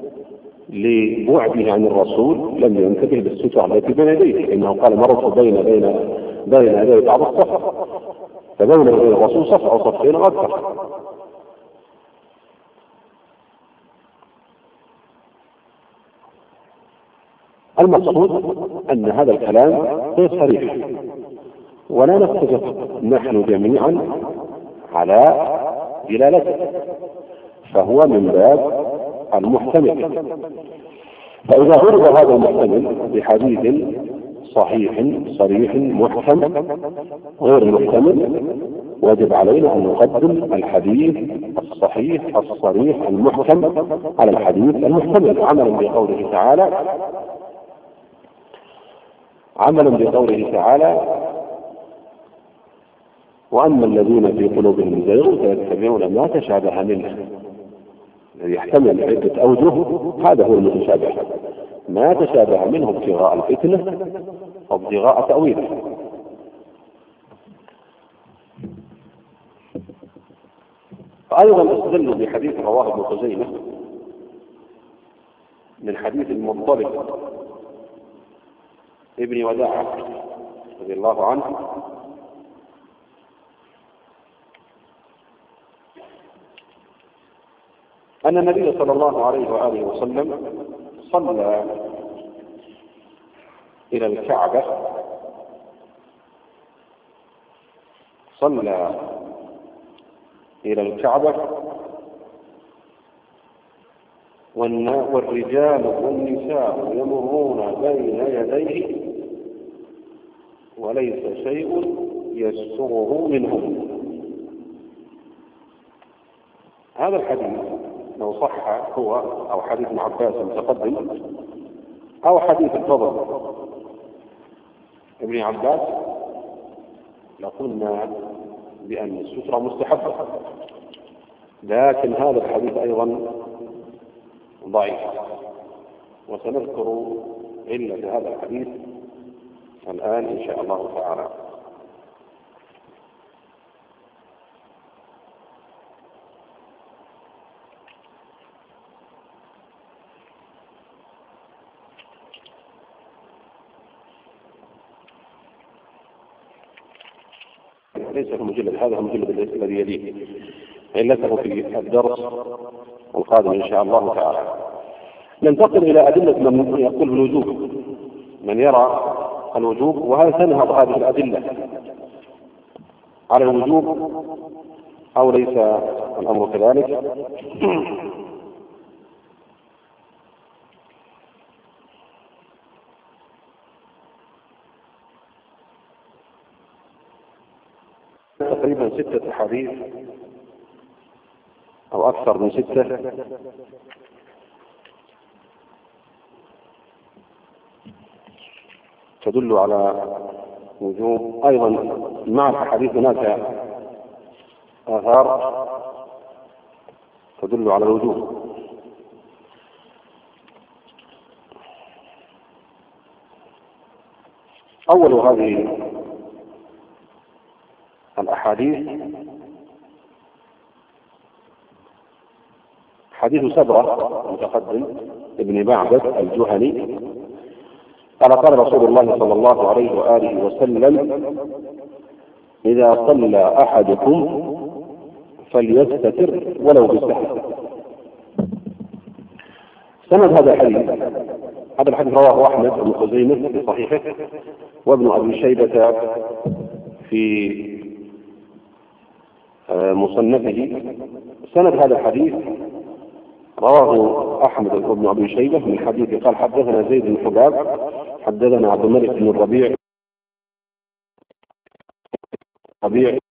لبعده عن الرسول، لم ينتبه للسترة التي بين يديه، إنه قال مررت بين بين بين يدي بعض الصف، فبين يدي الرسول صف أو صفين أكثر. المقصود أن هذا الكلام غير صريح، ولا نتفق نحن جميعا على دلالته، فهو من باب المحتمل. فإذا عرض هذا المحتمل بحديث صحيح صريح محكم غير محتمل، واجب علينا أن نقدم الحديث الصحيح الصريح المحكم على الحديث المحتمل، عملا بقوله تعالى عملا بقوله تعالى وأما الذين في قلوبهم زيغ فيتبعون ما تشابه منه، الذي يحتمل عدة أوجه، هذا هو المتشابه، ما تشابه منه ابتغاء الفتنة أو ابتغاء تأويله. فأيضا استدلوا بحديث رواه ابن خزيمة من حديث المنطلق ابن وداعة رضي الله عنه أن النبي صلى الله عليه وآله وسلم صلى إلى الكعبة صلى إلى الكعبة والرجال والنساء يمرون بين يديه وليس شيء يستره منهم. هذا الحديث لو صح هو أو حديث ابن عباس المتقدم أو حديث الفضل ابن عباس لقلنا بأن السترة مستحبة، لكن هذا الحديث أيضا ضعيف، وسنذكر علة هذا الحديث الآن إن شاء الله تعالى. ليس في المجلد هذا، المجلد الذي يليه، علته في الدرس القادم إن شاء الله تعالى. ننتقل إلى أدلة من يقول بالوجوب، من يرى الوجوب، وهل تنهض هذه الأدلة على الوجوب أو ليس الأمر كذلك. تقريبا ستة أحاديث أو أكثر من ستة تدل على وجوب. أيضا مع الحديث هناك آثار تدل على الوجوب. أول هذه الأحاديث حديث سبرة متقدم ابن معبد الجهني قال قال رسول الله صلى الله عليه وآله وسلم إذا صلى أحدكم فليستتر ولو بالسحر. سند هذا الحديث هذا الحديث رواه أحمد بن خزيمة في صحيحه وابن أبي شيبة في مصنفه. سند هذا الحديث رواه أحمد بن أبي شيبة من حديث قال حدثنا زيد بن حباب حدثنا عبد الملك بن الربيع ربيع